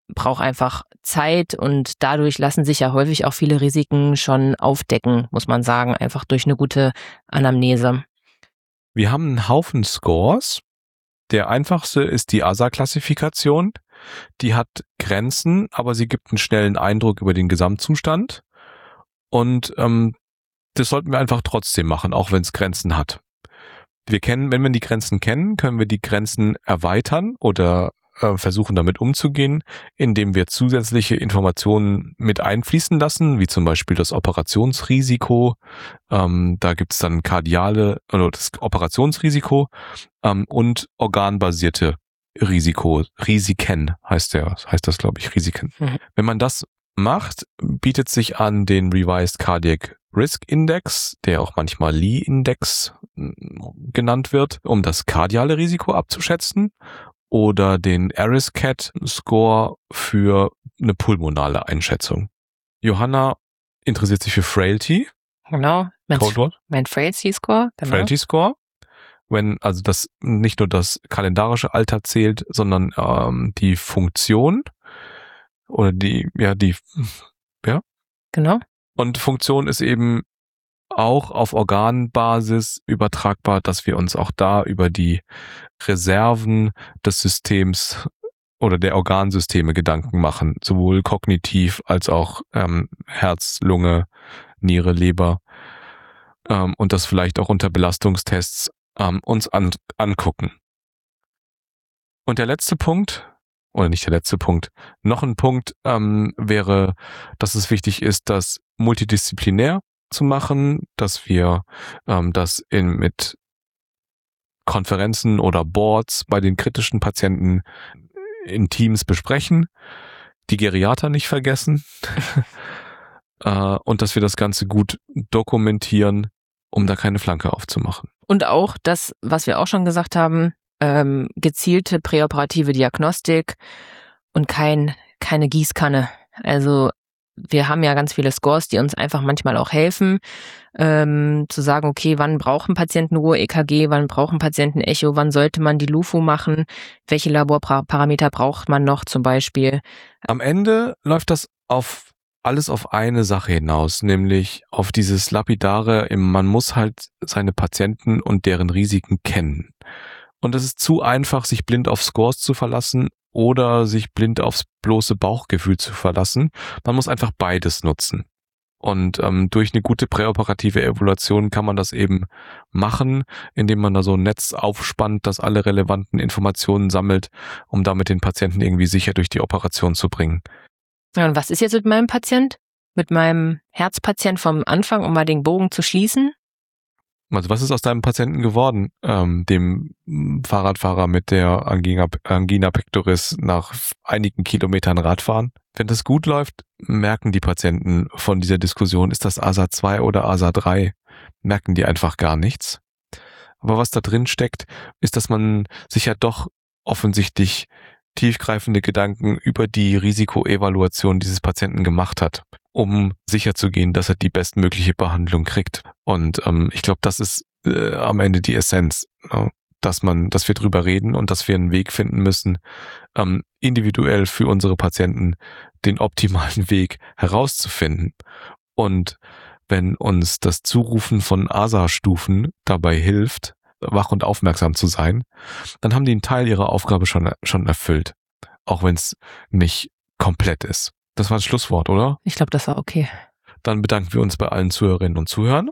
braucht einfach Zeit und dadurch lassen sich ja häufig auch viele Risiken schon aufdecken, muss man sagen, einfach durch eine gute Anamnese. Wir haben einen Haufen Scores. Der einfachste ist die ASA-Klassifikation. Die hat Grenzen, aber sie gibt einen schnellen Eindruck über den Gesamtzustand. Und das sollten wir einfach trotzdem machen, auch wenn es Grenzen hat. Wenn wir die Grenzen kennen, können wir die Grenzen erweitern oder versuchen damit umzugehen, indem wir zusätzliche Informationen mit einfließen lassen, wie zum Beispiel das Operationsrisiko. Da gibt es dann das Operationsrisiko und organbasierte Risiken heißt das, glaube ich, Risiken. Mhm. Wenn man das macht, bietet sich an den Revised Cardiac Risk Index, der auch manchmal Lee-Index genannt wird, um das kardiale Risiko abzuschätzen, oder den ARIS-CAT-Score für eine pulmonale Einschätzung. Johanna interessiert sich für Frailty. Genau. Mein Frailty-Score. Genau. Frailty-Score. Wenn also das nicht nur das kalendarische Alter zählt, sondern die Funktion oder Genau. Und Funktion ist eben auch auf Organbasis übertragbar, dass wir uns auch da über die Reserven des Systems oder der Organsysteme Gedanken machen, sowohl kognitiv als auch Herz, Lunge, Niere, Leber und das vielleicht auch unter Belastungstests uns angucken. Und der letzte Punkt, oder nicht der letzte Punkt, noch ein Punkt wäre, dass es wichtig ist, das multidisziplinär zu machen, dass wir das mit Konferenzen oder Boards bei den kritischen Patienten in Teams besprechen, die Geriater nicht vergessen und dass wir das Ganze gut dokumentieren, um da keine Flanke aufzumachen. Und auch das, was wir auch schon gesagt haben, gezielte präoperative Diagnostik und keine Gießkanne. Also wir haben ja ganz viele Scores, die uns einfach manchmal auch helfen, zu sagen, okay, wann braucht ein Patient ein Ruhe-EKG, wann braucht ein Patient ein Echo, wann sollte man die LUFO machen, welche Laborparameter braucht man noch zum Beispiel. Am Ende läuft das alles auf eine Sache hinaus, nämlich auf dieses lapidare, man muss halt seine Patienten und deren Risiken kennen. Und es ist zu einfach, sich blind auf Scores zu verlassen oder sich blind aufs bloße Bauchgefühl zu verlassen. Man muss einfach beides nutzen. Und durch eine gute präoperative Evaluation kann man das eben machen, indem man da so ein Netz aufspannt, das alle relevanten Informationen sammelt, um damit den Patienten irgendwie sicher durch die Operation zu bringen. Ja, und was ist jetzt mit meinem Patient? Mit meinem Herzpatient vom Anfang, um mal den Bogen zu schließen? Also was ist aus deinem Patienten geworden, dem Fahrradfahrer mit der Angina pectoris nach einigen Kilometern Radfahren? Wenn das gut läuft, merken die Patienten von dieser Diskussion, ist das ASA 2 oder ASA 3, merken die einfach gar nichts. Aber was da drin steckt, ist, dass man sich ja doch offensichtlich tiefgreifende Gedanken über die Risikoevaluation dieses Patienten gemacht hat, um sicherzugehen, dass er die bestmögliche Behandlung kriegt. Und ich glaube, das ist am Ende die Essenz, dass wir drüber reden und dass wir einen Weg finden müssen, individuell für unsere Patienten den optimalen Weg herauszufinden. Und wenn uns das Zurufen von ASA-Stufen dabei hilft, wach und aufmerksam zu sein, dann haben die einen Teil ihrer Aufgabe schon erfüllt. Auch wenn es nicht komplett ist. Das war das Schlusswort, oder? Ich glaube, das war okay. Dann bedanken wir uns bei allen Zuhörerinnen und Zuhörern.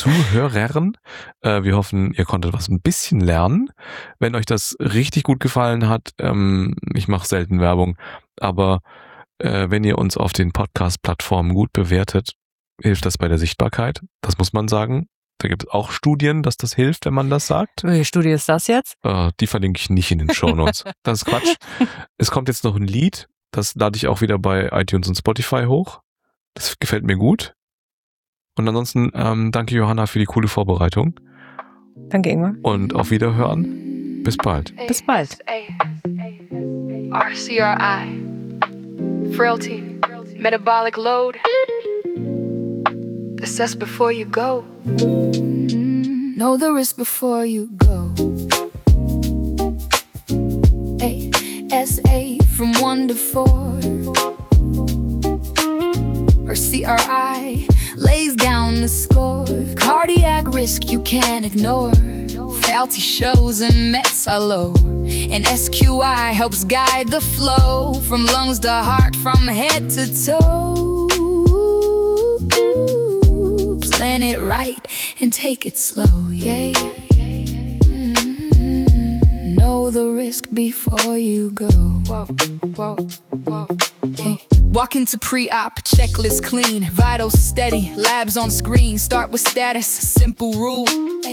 Wir hoffen, ihr konntet was ein bisschen lernen. Wenn euch das richtig gut gefallen hat, ich mache selten Werbung, aber wenn ihr uns auf den Podcast-Plattformen gut bewertet, hilft das bei der Sichtbarkeit. Das muss man sagen. Da gibt es auch Studien, dass das hilft, wenn man das sagt. Welche Studie ist das jetzt? Die verlinke ich nicht in den Shownotes. Das ist Quatsch. Es kommt jetzt noch ein Lied. Das lade ich auch wieder bei iTunes und Spotify hoch. Das gefällt mir gut. Und ansonsten danke Johanna für die coole Vorbereitung. Danke, Ingmar. Und auf Wiederhören. Bis bald. Bis bald. RCRI. Frailty. Metabolic load. Assess before you go. Know the risk before you go. ASA. from 1 to 4. Her CRI lays down the score. Cardiac risk you can't ignore. Frailty shows and Mets are low. And SQI helps guide the flow from lungs to heart, from head to toe. Plan it right and take it slow, yeah. Know the risk before you go. Whoa, whoa, whoa. Okay. Walk into pre-op, checklist clean, vitals steady, labs on screen. Start with status, simple rule.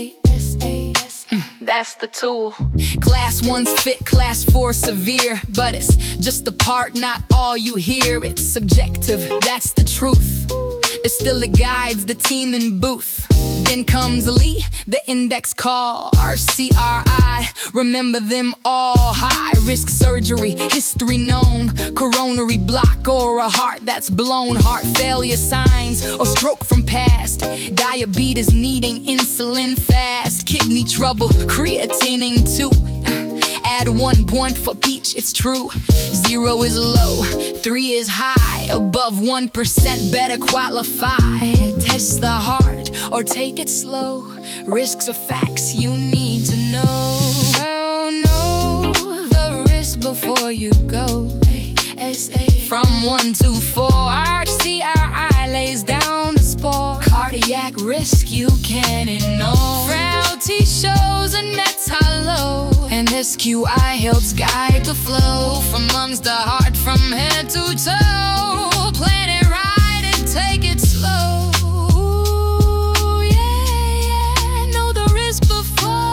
That's the tool. Class 1's fit, class 4 severe, but it's just the part, not all you hear. It's subjective, that's the truth. It's still it guides the team in booth. Then comes Lee, the index call, RCRI. Remember them all. High risk surgery, history known. Coronary block or a heart that's blown. Heart failure signs or stroke from past. Diabetes needing insulin fast. Kidney trouble, creatining too. Add 1 point for each, it's true. 0 is low, 3 is high. Above 1% better qualify. Test the heart or take it slow. Risks are facts you need to know. Know the risk before you go. From 1 to 4, RCRI lays down the spore. Cardiac risk you can't ignore. Frailty shows and Mets are low. And SQI helps guide the flow from lungs to heart, from head to toe. Plan it right and take it slow. Yeah, know the risk before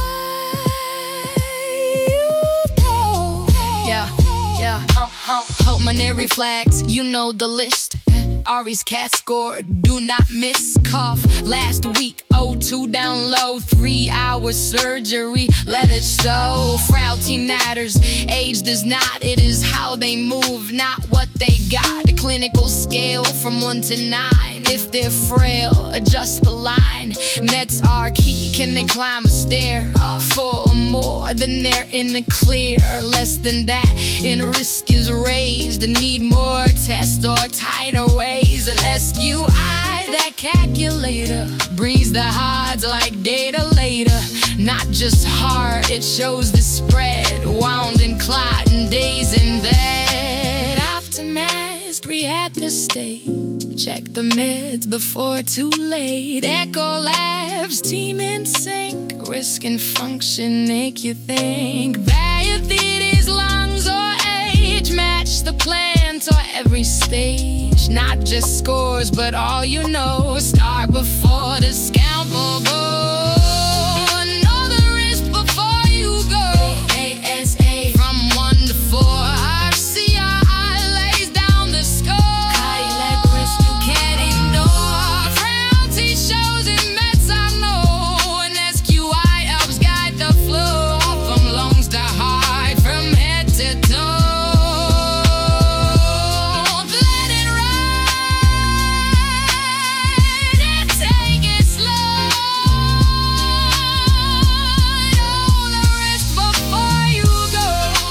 you go. Yeah. Pulmonary flags, you know the list. Ari's CAT score, do not miss. Cough, last week, O2 down low. 3 hours surgery, let it show. Frailty matters, age does not. It is how they move, not what they got. A clinical scale from 1 to 9. If they're frail, adjust the line. Mets are key, can they climb a stair? 4 or more, then they're in the clear. Less than that, and risk is raised. Need more tests or tighter ways. An SQI, that calculator, brings the odds like data later. Not just heart, it shows the spread. Wound and clot and days in bed. Optimized, rehab the state. Check the meds before too late. Echo labs, team in sync. Risk and function make you think. Diabetes, lungs or age, match the plan to every stage. Not just scores, but all you know. Start before the scalpel goes. Know the risk before you go. ASA from 1 to 4. RCRI lays down the score. Cardiac risk you can't ignore. Frailty shows and Mets I know. And SQI helps guide the flow from lungs to heart, from head to toe. Let it ride and take it slow. Know the risk before you go.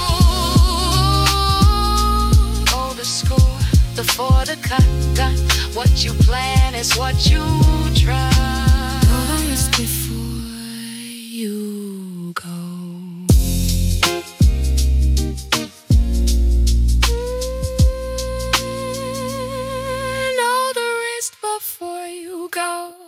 Oh, the score, the for the cut. What you plan is what you try. Know the risk before you go. Know the risk before you go.